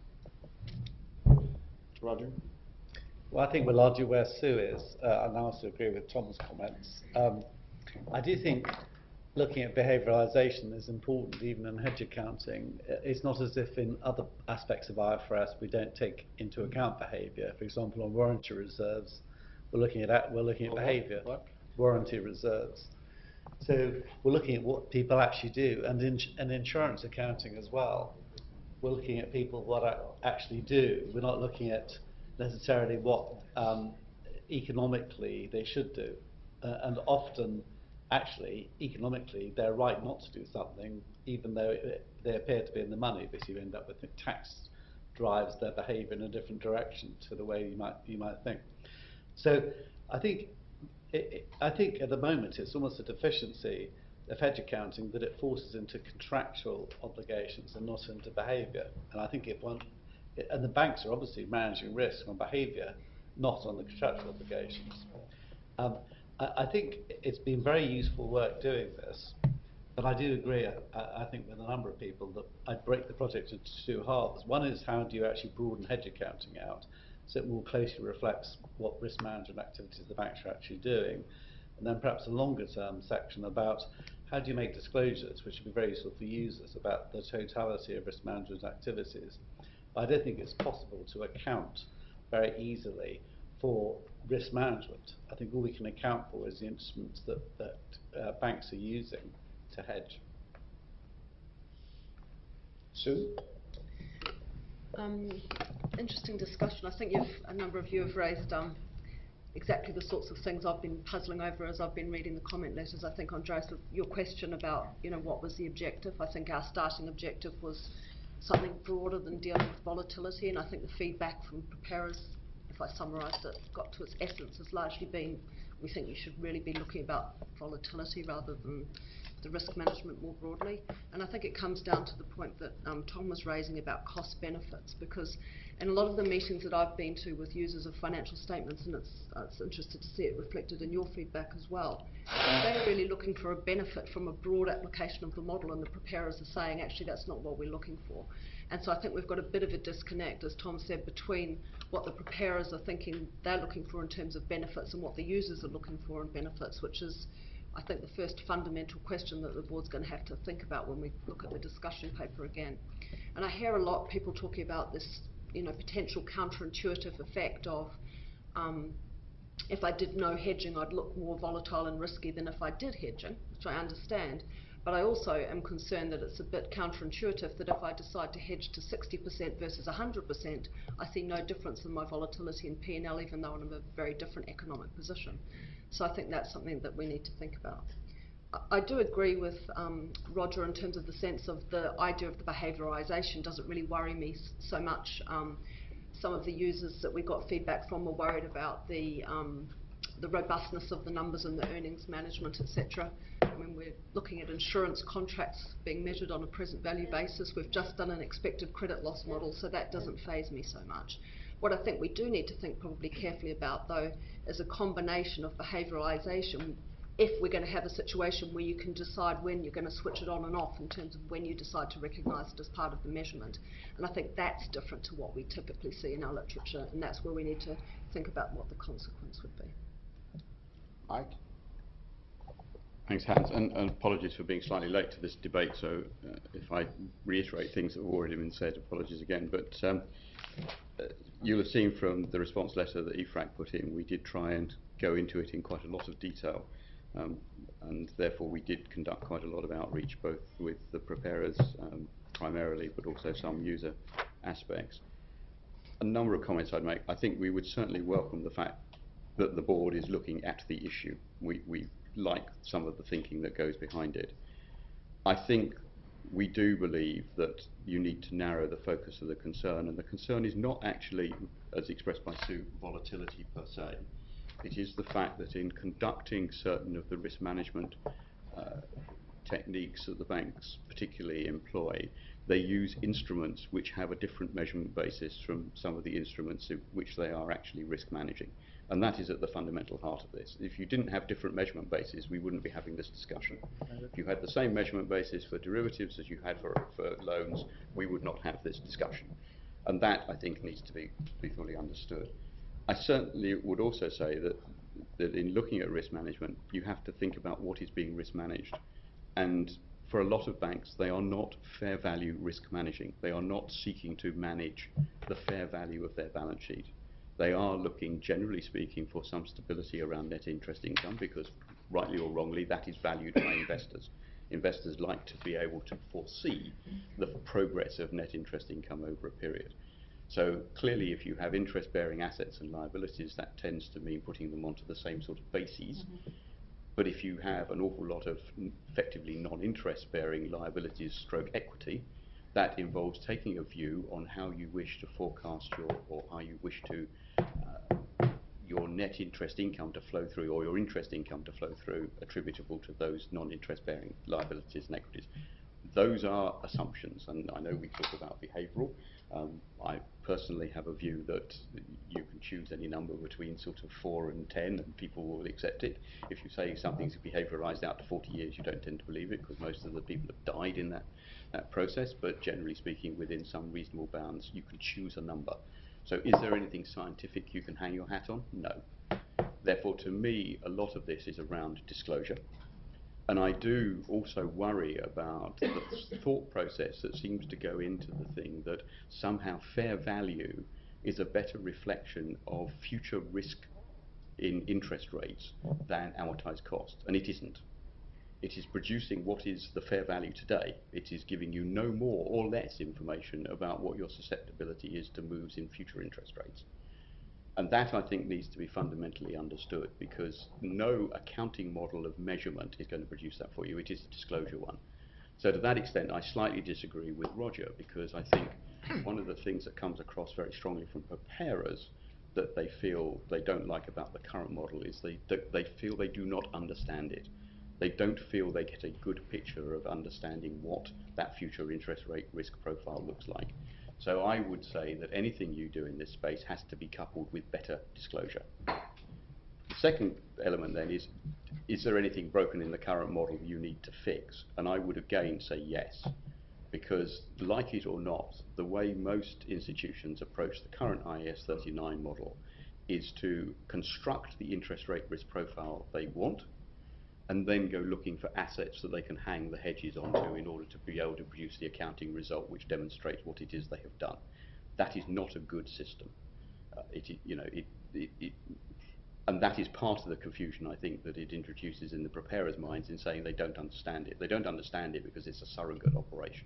Roger? Well, I think we're largely where Sue is, uh, and I also agree with Tom's comments. Um, I do think looking at behaviorization is important, even in hedge accounting. It's not as if in other aspects of I F R S we don't take into account behavior. For example, on warranty reserves, we're looking at we're looking at behavior, what? warranty reserves. So we're looking at what people actually do, and in and insurance accounting as well. We're looking at people what actually do. We're not looking at necessarily what um, economically they should do, uh, and often, actually, economically, they're right not to do something, even though it, they appear to be in the money, because you end up with tax drives their behaviour in a different direction to the way you might you might think. So I think it, it, I think at the moment it's almost a deficiency of hedge accounting that it forces into contractual obligations and not into behaviour. And I think if one it, and the banks are obviously managing risk on behaviour, not on the contractual obligations. Um, I, I think it's been very useful work doing this. But I do agree, I, I think, with a number of people that I'd break the project into two halves. One is how do you actually broaden hedge accounting out so it more closely reflects what risk management activities the banks are actually doing. And then perhaps a longer term section about how do you make disclosures, which would be very useful for users, about the totality of risk management activities. But I don't think it's possible to account very easily for risk management. I think all we can account for is the instruments that, that uh, banks are using to hedge. Sue? Um, interesting discussion. I think you've, a number of you have raised um, exactly the sorts of things I've been puzzling over as I've been reading the comment letters. I think, Andreas, your question about, you know, what was the objective? I think our starting objective was something broader than dealing with volatility, and I think the feedback from preparers, if I summarised it, got to its essence, has largely been we think you should really be looking about volatility rather than the risk management more broadly. And I think it comes down to the point that um, Tom was raising about cost benefits, because in a lot of the meetings that I've been to with users of financial statements, and it's, uh, it's interesting to see it reflected in your feedback as well, they're really looking for a benefit from a broad application of the model, and the preparers are saying actually that's not what we're looking for. And so I think we've got a bit of a disconnect, as Tom said, between what the preparers are thinking they're looking for in terms of benefits and what the users are looking for in benefits, which is, I think, the first fundamental question that the board's going to have to think about when we look at the discussion paper again. And I hear a lot of people talking about this, you know, potential counterintuitive effect of um, if I did no hedging, I'd look more volatile and risky than if I did hedging, which I understand. But I also am concerned that it's a bit counterintuitive that if I decide to hedge to sixty percent versus one hundred percent, I see no difference in my volatility in P and L, even though I'm in a very different economic position. So I think that's something that we need to think about. I, I do agree with um, Roger in terms of the sense of the idea of the behaviourisation doesn't really worry me so much. Um, some of the users that we got feedback from were worried about the um, the robustness of the numbers and the earnings management, et cetera. When we're looking at insurance contracts being measured on a present value basis, we've just done an expected credit loss model, so that doesn't faze me so much. What I think we do need to think probably carefully about, though, is a combination of behaviourisation if we're going to have a situation where you can decide when you're going to switch it on and off in terms of when you decide to recognise it as part of the measurement. And I think that's different to what we typically see in our literature, and that's where we need to think about what the consequence would be. Mike? Thanks, Hans, and, and apologies for being slightly late to this debate, so uh, if I reiterate things that have already been said, apologies again. But um, uh, you'll have seen from the response letter that E FRAC put in, we did try and go into it in quite a lot of detail, um, and therefore we did conduct quite a lot of outreach, both with the preparers um, primarily, but also some user aspects. A number of comments I'd make. I think we would certainly welcome the fact that the board is looking at the issue. We, we like some of the thinking that goes behind it. I think we do believe that you need to narrow the focus of the concern, and the concern is not actually, as expressed by Sue, volatility per se. It is the fact that in conducting certain of the risk management uh, techniques that the banks particularly employ, they use instruments which have a different measurement basis from some of the instruments in which they are actually risk managing. And that is at the fundamental heart of this. If you didn't have different measurement bases, we wouldn't be having this discussion. If you had the same measurement basis for derivatives as you had for, for loans, we would not have this discussion. And that, I think, needs to be, be fully understood. I certainly would also say that, that in looking at risk management, you have to think about what is being risk managed. And for a lot of banks, they are not fair value risk managing. They are not seeking to manage the fair value of their balance sheet. They are looking, generally speaking, for some stability around net interest income, because rightly or wrongly, that is valued by investors. Investors like to be able to foresee the progress of net interest income over a period. So clearly, if you have interest-bearing assets and liabilities, that tends to mean putting them onto the same sort of bases. Mm-hmm. But if you have an awful lot of effectively non-interest-bearing liabilities stroke equity, That involves taking a view on how you wish to forecast your, or how you wish to uh, your net interest income to flow through, or your interest income to flow through, attributable to those non-interest bearing liabilities and equities. Those are assumptions, and I know we talk about behavioural. Um, I personally have a view that you can choose any number between sort of four and ten, and people will accept it. If you say something's behaviourised out to forty years, you don't tend to believe it, because most of the people have died in that, that process. But generally speaking, within some reasonable bounds, you can choose a number. So is there anything scientific you can hang your hat on? No. Therefore, to me, a lot of this is around disclosure. And I do also worry about the thought process that seems to go into the thing that somehow fair value is a better reflection of future risk in interest rates than amortized cost. And it isn't. It is producing what is the fair value today. It is giving you no more or less information about what your susceptibility is to moves in future interest rates. And that, I think, needs to be fundamentally understood, because no accounting model of measurement is going to produce that for you. It is a disclosure one. So to that extent, I slightly disagree with Roger, because I think one of the things that comes across very strongly from preparers that they feel they don't like about the current model is they, they feel they do not understand it. They don't feel they get a good picture of understanding what that future interest rate risk profile looks like. So I would say that anything you do in this space has to be coupled with better disclosure. The second element then is, is there anything broken in the current model you need to fix? And I would again say yes, because like it or not, the way most institutions approach the current I A S thirty-nine model is to construct the interest rate risk profile they want, and then go looking for assets that they can hang the hedges onto in order to be able to produce the accounting result which demonstrates what it is they have done. That is not a good system. Uh, it, you know, it, it, it, and that is part of the confusion, I think, that it introduces in the preparers' minds in saying they don't understand it. They don't understand it because it's a surrogate operation.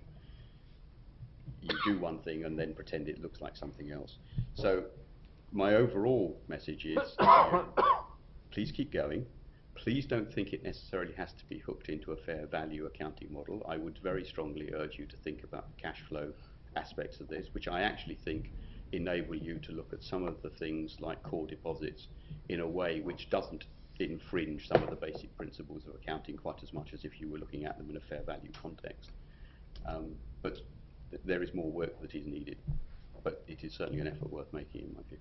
You do one thing and then pretend it looks like something else. So my overall message is, uh, please keep going. Please don't think it necessarily has to be hooked into a fair value accounting model. I would very strongly urge you to think about the cash flow aspects of this, which I actually think enable you to look at some of the things like core deposits in a way which doesn't infringe some of the basic principles of accounting quite as much as if you were looking at them in a fair value context. Um, but th there is more work that is needed, but it is certainly an effort worth making in my view.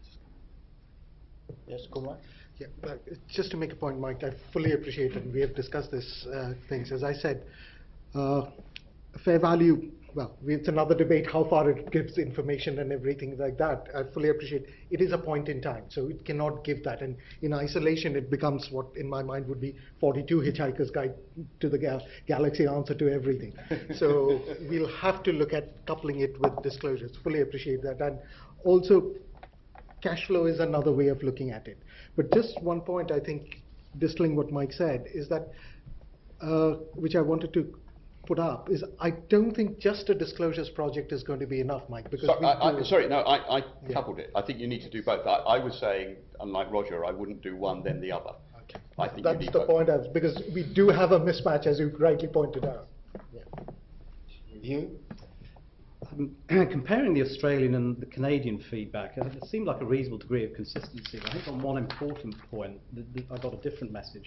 Yes, Kumar? Yeah, but just to make a point, Mike, I fully appreciate it, and we have discussed this uh, things. As I said, uh, fair value, well, we, it's another debate how far it gives information and everything like that. I fully appreciate it is a point in time, so it cannot give that. And in isolation, it becomes what in my mind would be forty-two Hitchhiker's Guide to the gal Galaxy answer to everything. So we'll have to look at coupling it with disclosures. Fully appreciate that. And also, cash flow is another way of looking at it. But just one point, I think, distilling what Mike said, is that, uh, which I wanted to put up, is I don't think just a disclosures project is going to be enough, Mike, because So, we I, I, do- sorry, no, I, I Yeah. coupled it. I think you need to do both. I, I was saying, unlike Roger, I wouldn't do one then the other. Okay. I think you That's need the both. point, I was, because we do have a mismatch, as you rightly pointed out. Yeah. You? Um, comparing the Australian and the Canadian feedback, uh, it seemed like a reasonable degree of consistency. I think on one important point, the, the, I got a different message.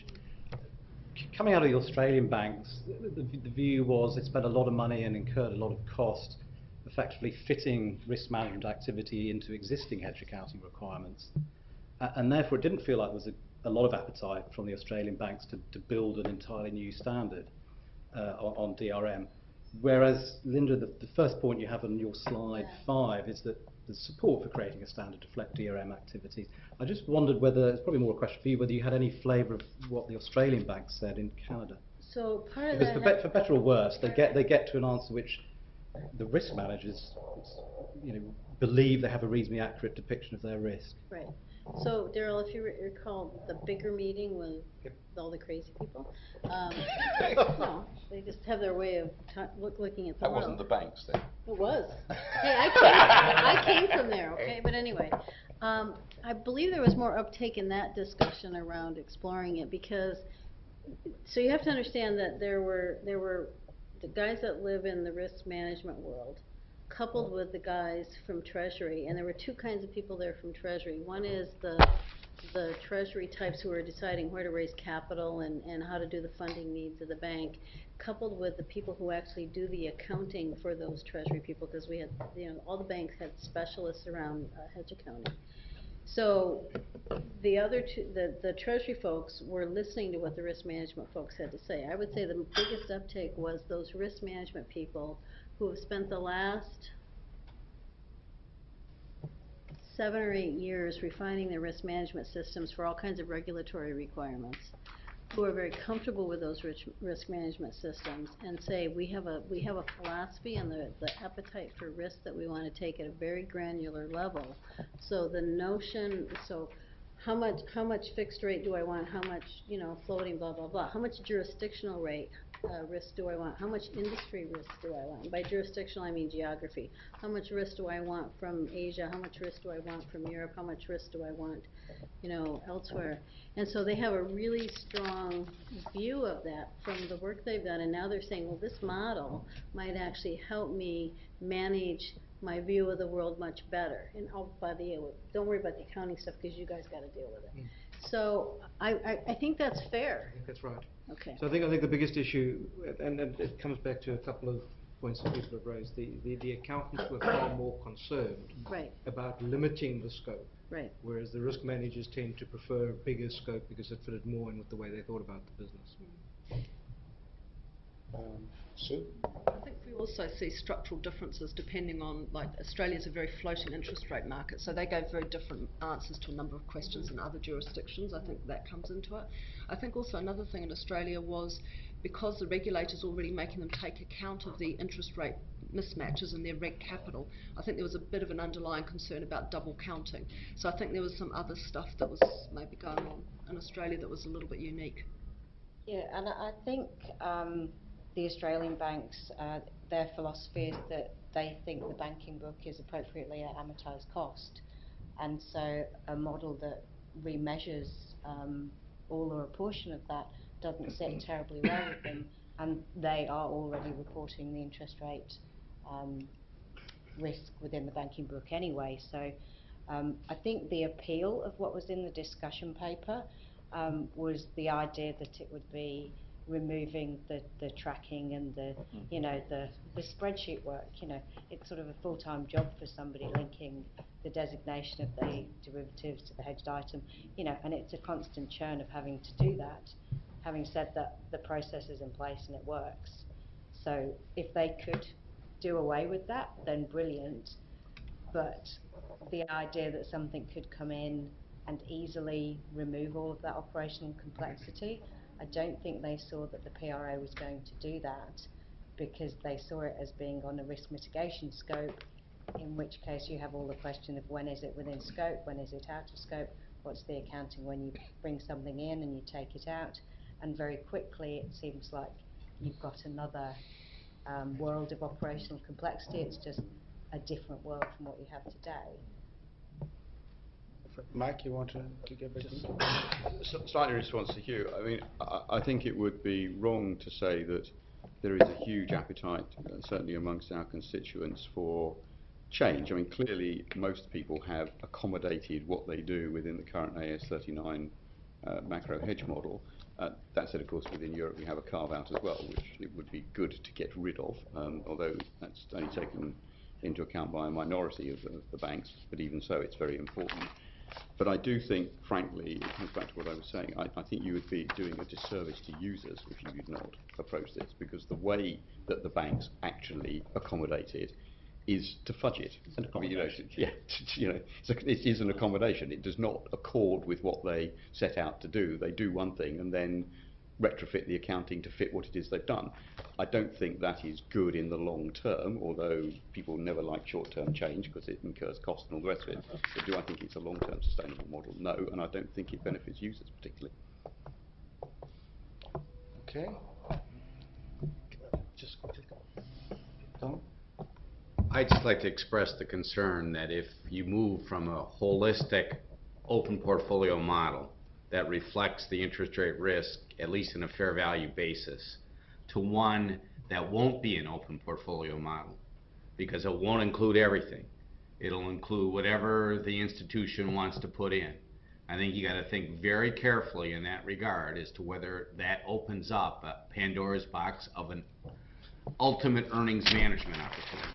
C coming out of the Australian banks, the, the, the view was they spent a lot of money and incurred a lot of cost effectively fitting risk management activity into existing hedge accounting requirements. Uh, and therefore it didn't feel like there was a, a lot of appetite from the Australian banks to, to build an entirely new standard uh, on, on D R M. Whereas, Linda, the, the first point you have on your slide Yeah. five is that there's support for creating a standard to reflect D R M activities. I just wondered whether, it's probably more a question for you, whether you had any flavour of what the Australian banks said in Canada. So part of Because that. for, ha- be, for better or worse, they get, they get to an answer which the risk managers, you know, believe they have a reasonably accurate depiction of their risk. Right. So, Daryl, if you re- recall the bigger meeting with all the crazy people, um, no, they just have their way of t look, looking at the That world. wasn't the banks then. It was. Hey, I came, I came from there, okay? But anyway, um, I believe there was more uptake in that discussion around exploring it because, so you have to understand that there were, there were the guys that live in the risk management world, coupled with the guys from Treasury, and there were two kinds of people there from Treasury. One is the the Treasury types who are deciding where to raise capital and, and how to do the funding needs of the bank, coupled with the people who actually do the accounting for those Treasury people, because we had, you know, all the banks had specialists around uh, hedge accounting. So the other two, the, the Treasury folks were listening to what the risk management folks had to say. I would say the biggest uptake was those risk management people who have spent the last seven or eight years refining their risk management systems for all kinds of regulatory requirements, who are very comfortable with those rich risk management systems and say we have a we have a philosophy and the, the appetite for risk that we want to take at a very granular level. So the notion, so how much how much fixed rate do I want, how much, you know, floating, blah blah blah, how much jurisdictional rate uh, risk do I want, how much industry risk do I want? By jurisdictional I mean geography. How much risk do I want from Asia, how much risk do I want from Europe, how much risk do I want, you know, elsewhere? And so they have a really strong view of that from the work they've done, and now they're saying, well, this model might actually help me manage my view of the world much better. And I'll, by the way, don't worry about the accounting stuff because you guys got to deal with it. Mm. So I, I, I think that's fair. I think that's right. Okay. So I think I think the biggest issue, and, and it comes back to a couple of points that people have raised. The, the, the accountants were far more concerned right. about limiting the scope. Right. Whereas the risk managers tend to prefer a bigger scope because it fitted more in with the way they thought about the business. Um, Sue? I think we also see structural differences depending on, like, Australia's a very floating interest rate market, so they gave very different answers to a number of questions in other jurisdictions. I think that comes into it. I think also another thing in Australia was because the regulator's already making them take account of the interest rate mismatches in their reg capital, I think there was a bit of an underlying concern about double counting. So I think there was some other stuff that was maybe going on in Australia that was a little bit unique. Yeah, and I think um, the Australian banks, uh, their philosophy is that they think the banking book is appropriately at amortised cost, and so a model that remeasures um, all or a portion of that doesn't sit terribly well with them, and they are already reporting the interest rate um, risk within the banking book anyway. So um, I think the appeal of what was in the discussion paper um, was the idea that it would be removing the, the tracking and the, you know, the, the spreadsheet work. You know, it's sort of a full-time job for somebody linking the designation of the derivatives to the hedged item, you know, and it's a constant churn of having to do that. Having said that, the process is in place and it works. So if they could do away with that, then brilliant. But the idea that something could come in and easily remove all of that operational complexity, I don't think they saw that the P R A was going to do that, because they saw it as being on a risk mitigation scope, in which case you have all the question of when is it within scope, when is it out of scope, what's the accounting when you bring something in and you take it out, and very quickly it seems like you've got another um, world of operational complexity. It's just a different world from what you have today. Mike, you want to, to give it a slightly response to Hugh. I mean, I, I think it would be wrong to say that there is a huge appetite, uh, certainly amongst our constituents, for change. I mean, clearly most people have accommodated what they do within the current A S thirty-nine uh, macro hedge model. Uh, that said, of course, within Europe we have a carve-out as well, which it would be good to get rid of, um, although that's only taken into account by a minority of, of the banks, but even so, it's very important. But I do think, frankly, it comes back to what I was saying, I, I think you would be doing a disservice to users if you did not approach this, because the way that the banks actually accommodate it is to fudge it. And, I mean, you know, yeah, you know, it's a, it is an accommodation. It does not accord with what they set out to do. They do one thing and then retrofit the accounting to fit what it is they've done. I don't think that is good in the long term, although people never like short-term change because it incurs cost and all the rest of it. But do I think it's a long-term sustainable model? No, and I don't think it benefits users particularly. Okay. Just Tom? I'd just like to express the concern that if you move from a holistic open portfolio model that reflects the interest rate risk, at least in a fair value basis, to one that won't be an open portfolio model, because it won't include everything. It'll include whatever the institution wants to put in. I think you got to think very carefully in that regard as to whether that opens up a Pandora's box of an ultimate earnings management opportunity.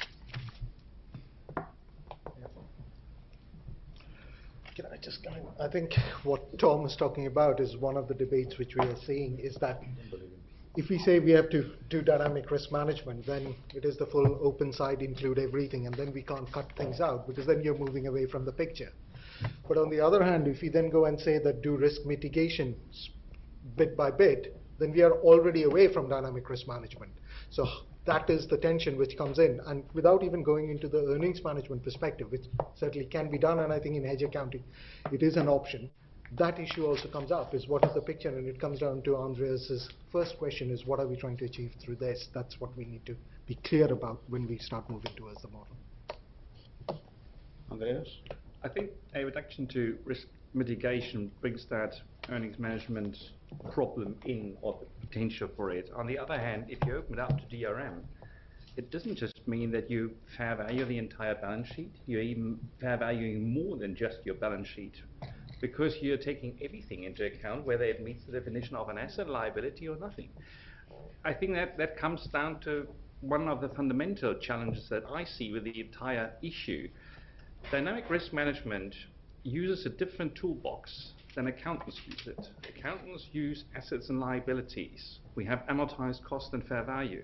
Can I just, I think what Tom was talking about is one of the debates which we are seeing is that if we say we have to do dynamic risk management, then it is the full open side, include everything, and then we can't cut things out, because then you're moving away from the picture. But on the other hand, if we then go and say that do risk mitigation bit by bit, then we are already away from dynamic risk management. So that is the tension which comes in, and without even going into the earnings management perspective, which certainly can be done, and I think in hedge accounting it is an option. That issue also comes up, is what is the picture, and it comes down to Andreas's first question is what are we trying to achieve through this? That's what we need to be clear about when we start moving towards the model. Andreas? I think a reduction to risk mitigation brings that earnings management problem in, or the potential for it. On the other hand, if you open it up to D R M, it doesn't just mean that you fair value the entire balance sheet, you're even fair valuing more than just your balance sheet, because you're taking everything into account, whether it meets the definition of an asset, liability, or nothing. I think that that comes down to one of the fundamental challenges that I see with the entire issue. Dynamic risk management uses a different toolbox than accountants use it. Accountants use assets and liabilities. We have amortized cost and fair value.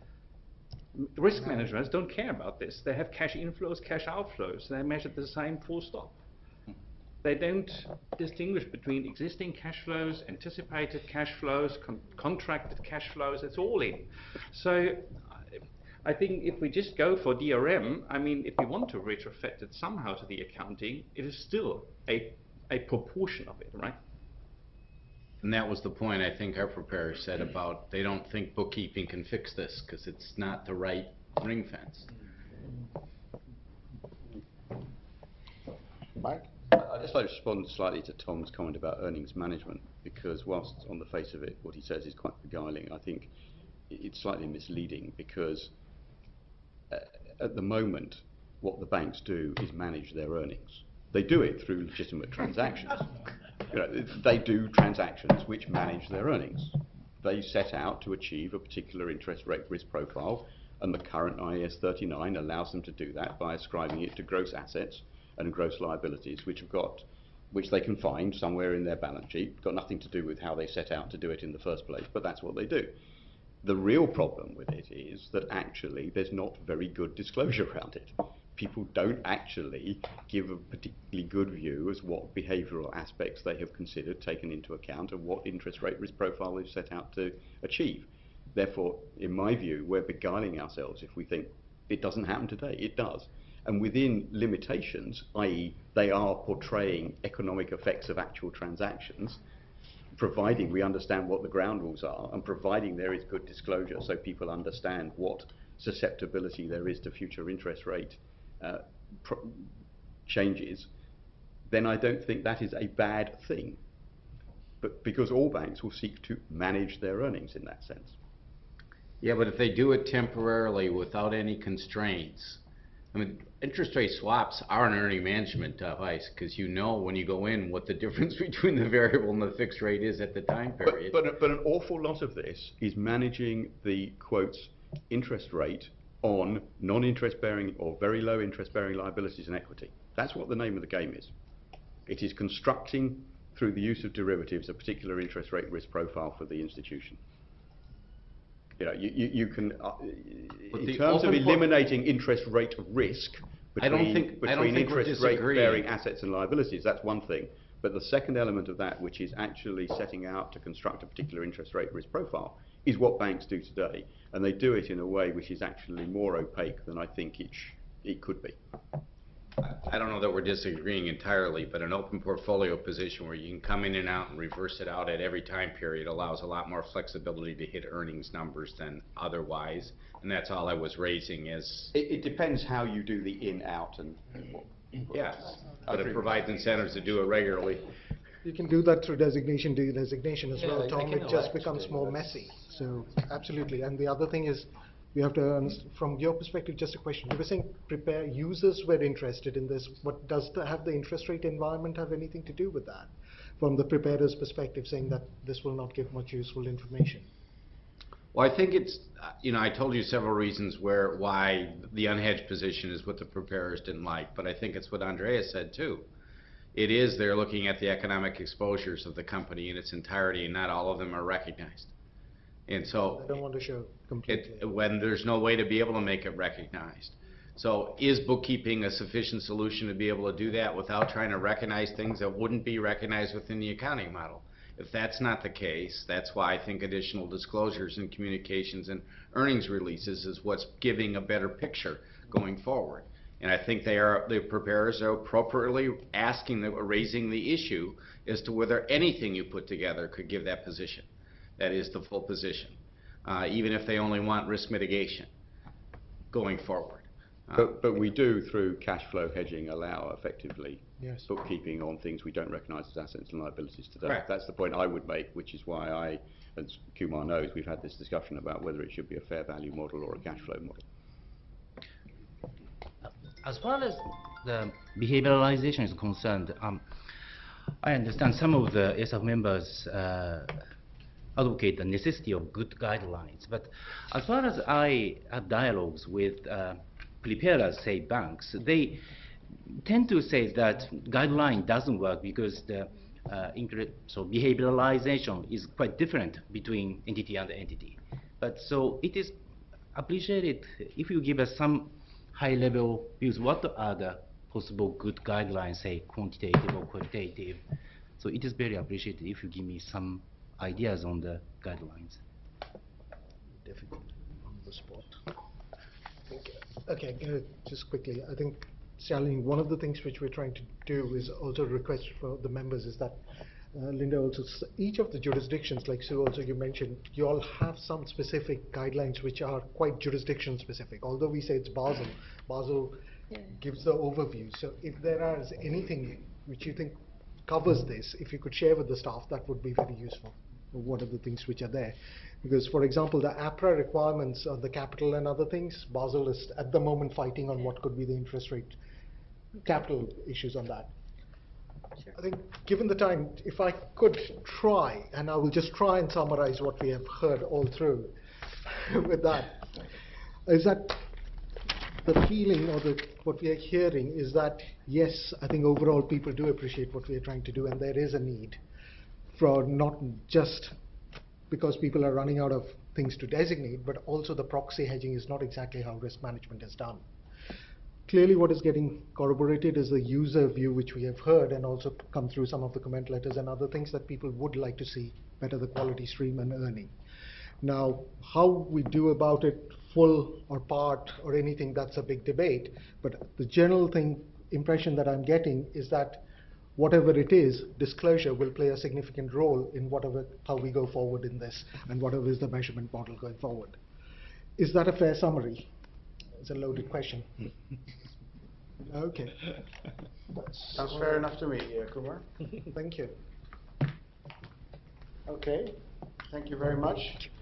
Risk managers don't care about this. They have cash inflows, cash outflows. They're measured the same, full stop. They don't distinguish between existing cash flows, anticipated cash flows, con contracted cash flows. It's all in. So I think if we just go for D R M, I mean, if we want to retrofit it somehow to the accounting, it is still a, a proportion of it, right? And that was the point I think our preparer said about they don't think bookkeeping can fix this because it's not the right ring fence. Mike? I'd just like to respond slightly to Tom's comment about earnings management, because whilst on the face of it what he says is quite beguiling, I think it's slightly misleading, because uh, at the moment what the banks do is manage their earnings. They do it through legitimate transactions. You know, they do transactions which manage their earnings. They set out to achieve a particular interest rate risk profile, and the current I A S thirty-nine allows them to do that by ascribing it to gross assets and gross liabilities, which have got, which they can find somewhere in their balance sheet. Got nothing to do with how they set out to do it in the first place, but that's what they do. The real problem with it is that actually there's not very good disclosure around it. People don't actually give a particularly good view as what behavioural aspects they have considered, taken into account, and what interest rate risk profile they've set out to achieve. Therefore, in my view, we're beguiling ourselves if we think it doesn't happen today. It does. And within limitations, that is they are portraying economic effects of actual transactions, providing we understand what the ground rules are and providing there is good disclosure so people understand what susceptibility there is to future interest rate uh, changes, then I don't think that is a bad thing. But because all banks will seek to manage their earnings in that sense. Yeah, but if they do it temporarily without any constraints, I mean, interest rate swaps are an earning management device because you know when you go in what the difference between the variable and the fixed rate is at the time period. But, but, but an awful lot of this is managing the, quotes, interest rate on non-interest bearing or very low interest bearing liabilities and equity. That's what the name of the game is. It is constructing, through the use of derivatives, a particular interest rate risk profile for the institution. You know, you, you, you can, uh, in terms of eliminating interest rate risk between, I don't think, between I don't think interest rate bearing assets and liabilities, that's one thing. But the second element of that, which is actually setting out to construct a particular interest rate risk profile, is what banks do today. And they do it in a way which is actually more opaque than I think it, sh it could be. I don't know that we're disagreeing entirely, but an open portfolio position where you can come in and out and reverse it out at every time period allows a lot more flexibility to hit earnings numbers than otherwise. And that's all I was raising is... It, it depends how you do the in-out and... Yes, but it provides incentives to do it regularly. You can do that through designation, designation as Yeah, well, I Tom. can It just elect becomes to, more that's- messy. So, absolutely. And the other thing is, we have to, underst- from your perspective, just a question. You were saying prepare users were interested in this. What does the, have the interest rate environment have anything to do with that? From the preparer's perspective, saying that this will not give much useful information. Well, I think it's, uh, you know, I told you several reasons where, why the unhedged position is what the preparers didn't like, but I think it's what Andreas said too. It is, they're looking at the economic exposures of the company in its entirety, and not all of them are recognized. And so, I don't want to show completely. it, when there's no way to be able to make it recognized. So is bookkeeping a sufficient solution to be able to do that without trying to recognize things that wouldn't be recognized within the accounting model? If that's not the case, that's why I think additional disclosures and communications and earnings releases is what's giving a better picture going forward. And I think they are, the preparers are appropriately asking, the, raising the issue as to whether anything you put together could give that position. That is the full position, uh, even if they only want risk mitigation going forward. Uh, But, but we do, through cash flow hedging, allow effectively Yes. bookkeeping on things we don't recognise as assets and liabilities today. Correct. That's the point I would make, which is why I, as Kumar knows, we've had this discussion about whether it should be a fair value model or a cash flow model. As far as the behavioralization is concerned, um, I understand some of the S F members uh, advocate the necessity of good guidelines, but as far as I have dialogues with uh, preparers, say banks, they tend to say that guideline doesn't work because the uh, incre- so behavioralization is quite different between entity and entity. But so it is appreciated if you give us some high-level views. What are the possible good guidelines, say quantitative or qualitative? So it is very appreciated if you give me some ideas on the guidelines. Difficult on the spot. Okay, uh, just quickly, I think, Shalini, one of the things which we're trying to do is also request for the members is that, uh, Linda, also, s- each of the jurisdictions, like Sue also you mentioned, you all have some specific guidelines which are quite jurisdiction specific. Although we say it's Basel, Basel Yeah. gives the overview. So if there is anything which you think covers this, if you could share with the staff, that would be very useful. What are the things which are there? Because, for example, the APRA requirements on the capital and other things, Basel is at the moment fighting on what could be the interest rate capital issues on that. I think, given the time, if I could try, and I will just try and summarize what we have heard all through with that, is that the feeling or the what we are hearing is that, yes, I think overall people do appreciate what we are trying to do, and there is a need for not just because people are running out of things to designate, but also the proxy hedging is not exactly how risk management is done. Clearly what is getting corroborated is the user view which we have heard and also come through some of the comment letters and other things that people would like to see better the quality stream and earning. Now, how we do about it, full or part or anything, that's a big debate, but the general thing, impression that I'm getting is that whatever it is, disclosure will play a significant role in whatever, how we go forward in this and whatever is the measurement model going forward. Is that a fair summary? It's a loaded question. Okay. Sounds fair enough to me, uh, Kumar. Thank you. Okay, thank you very much.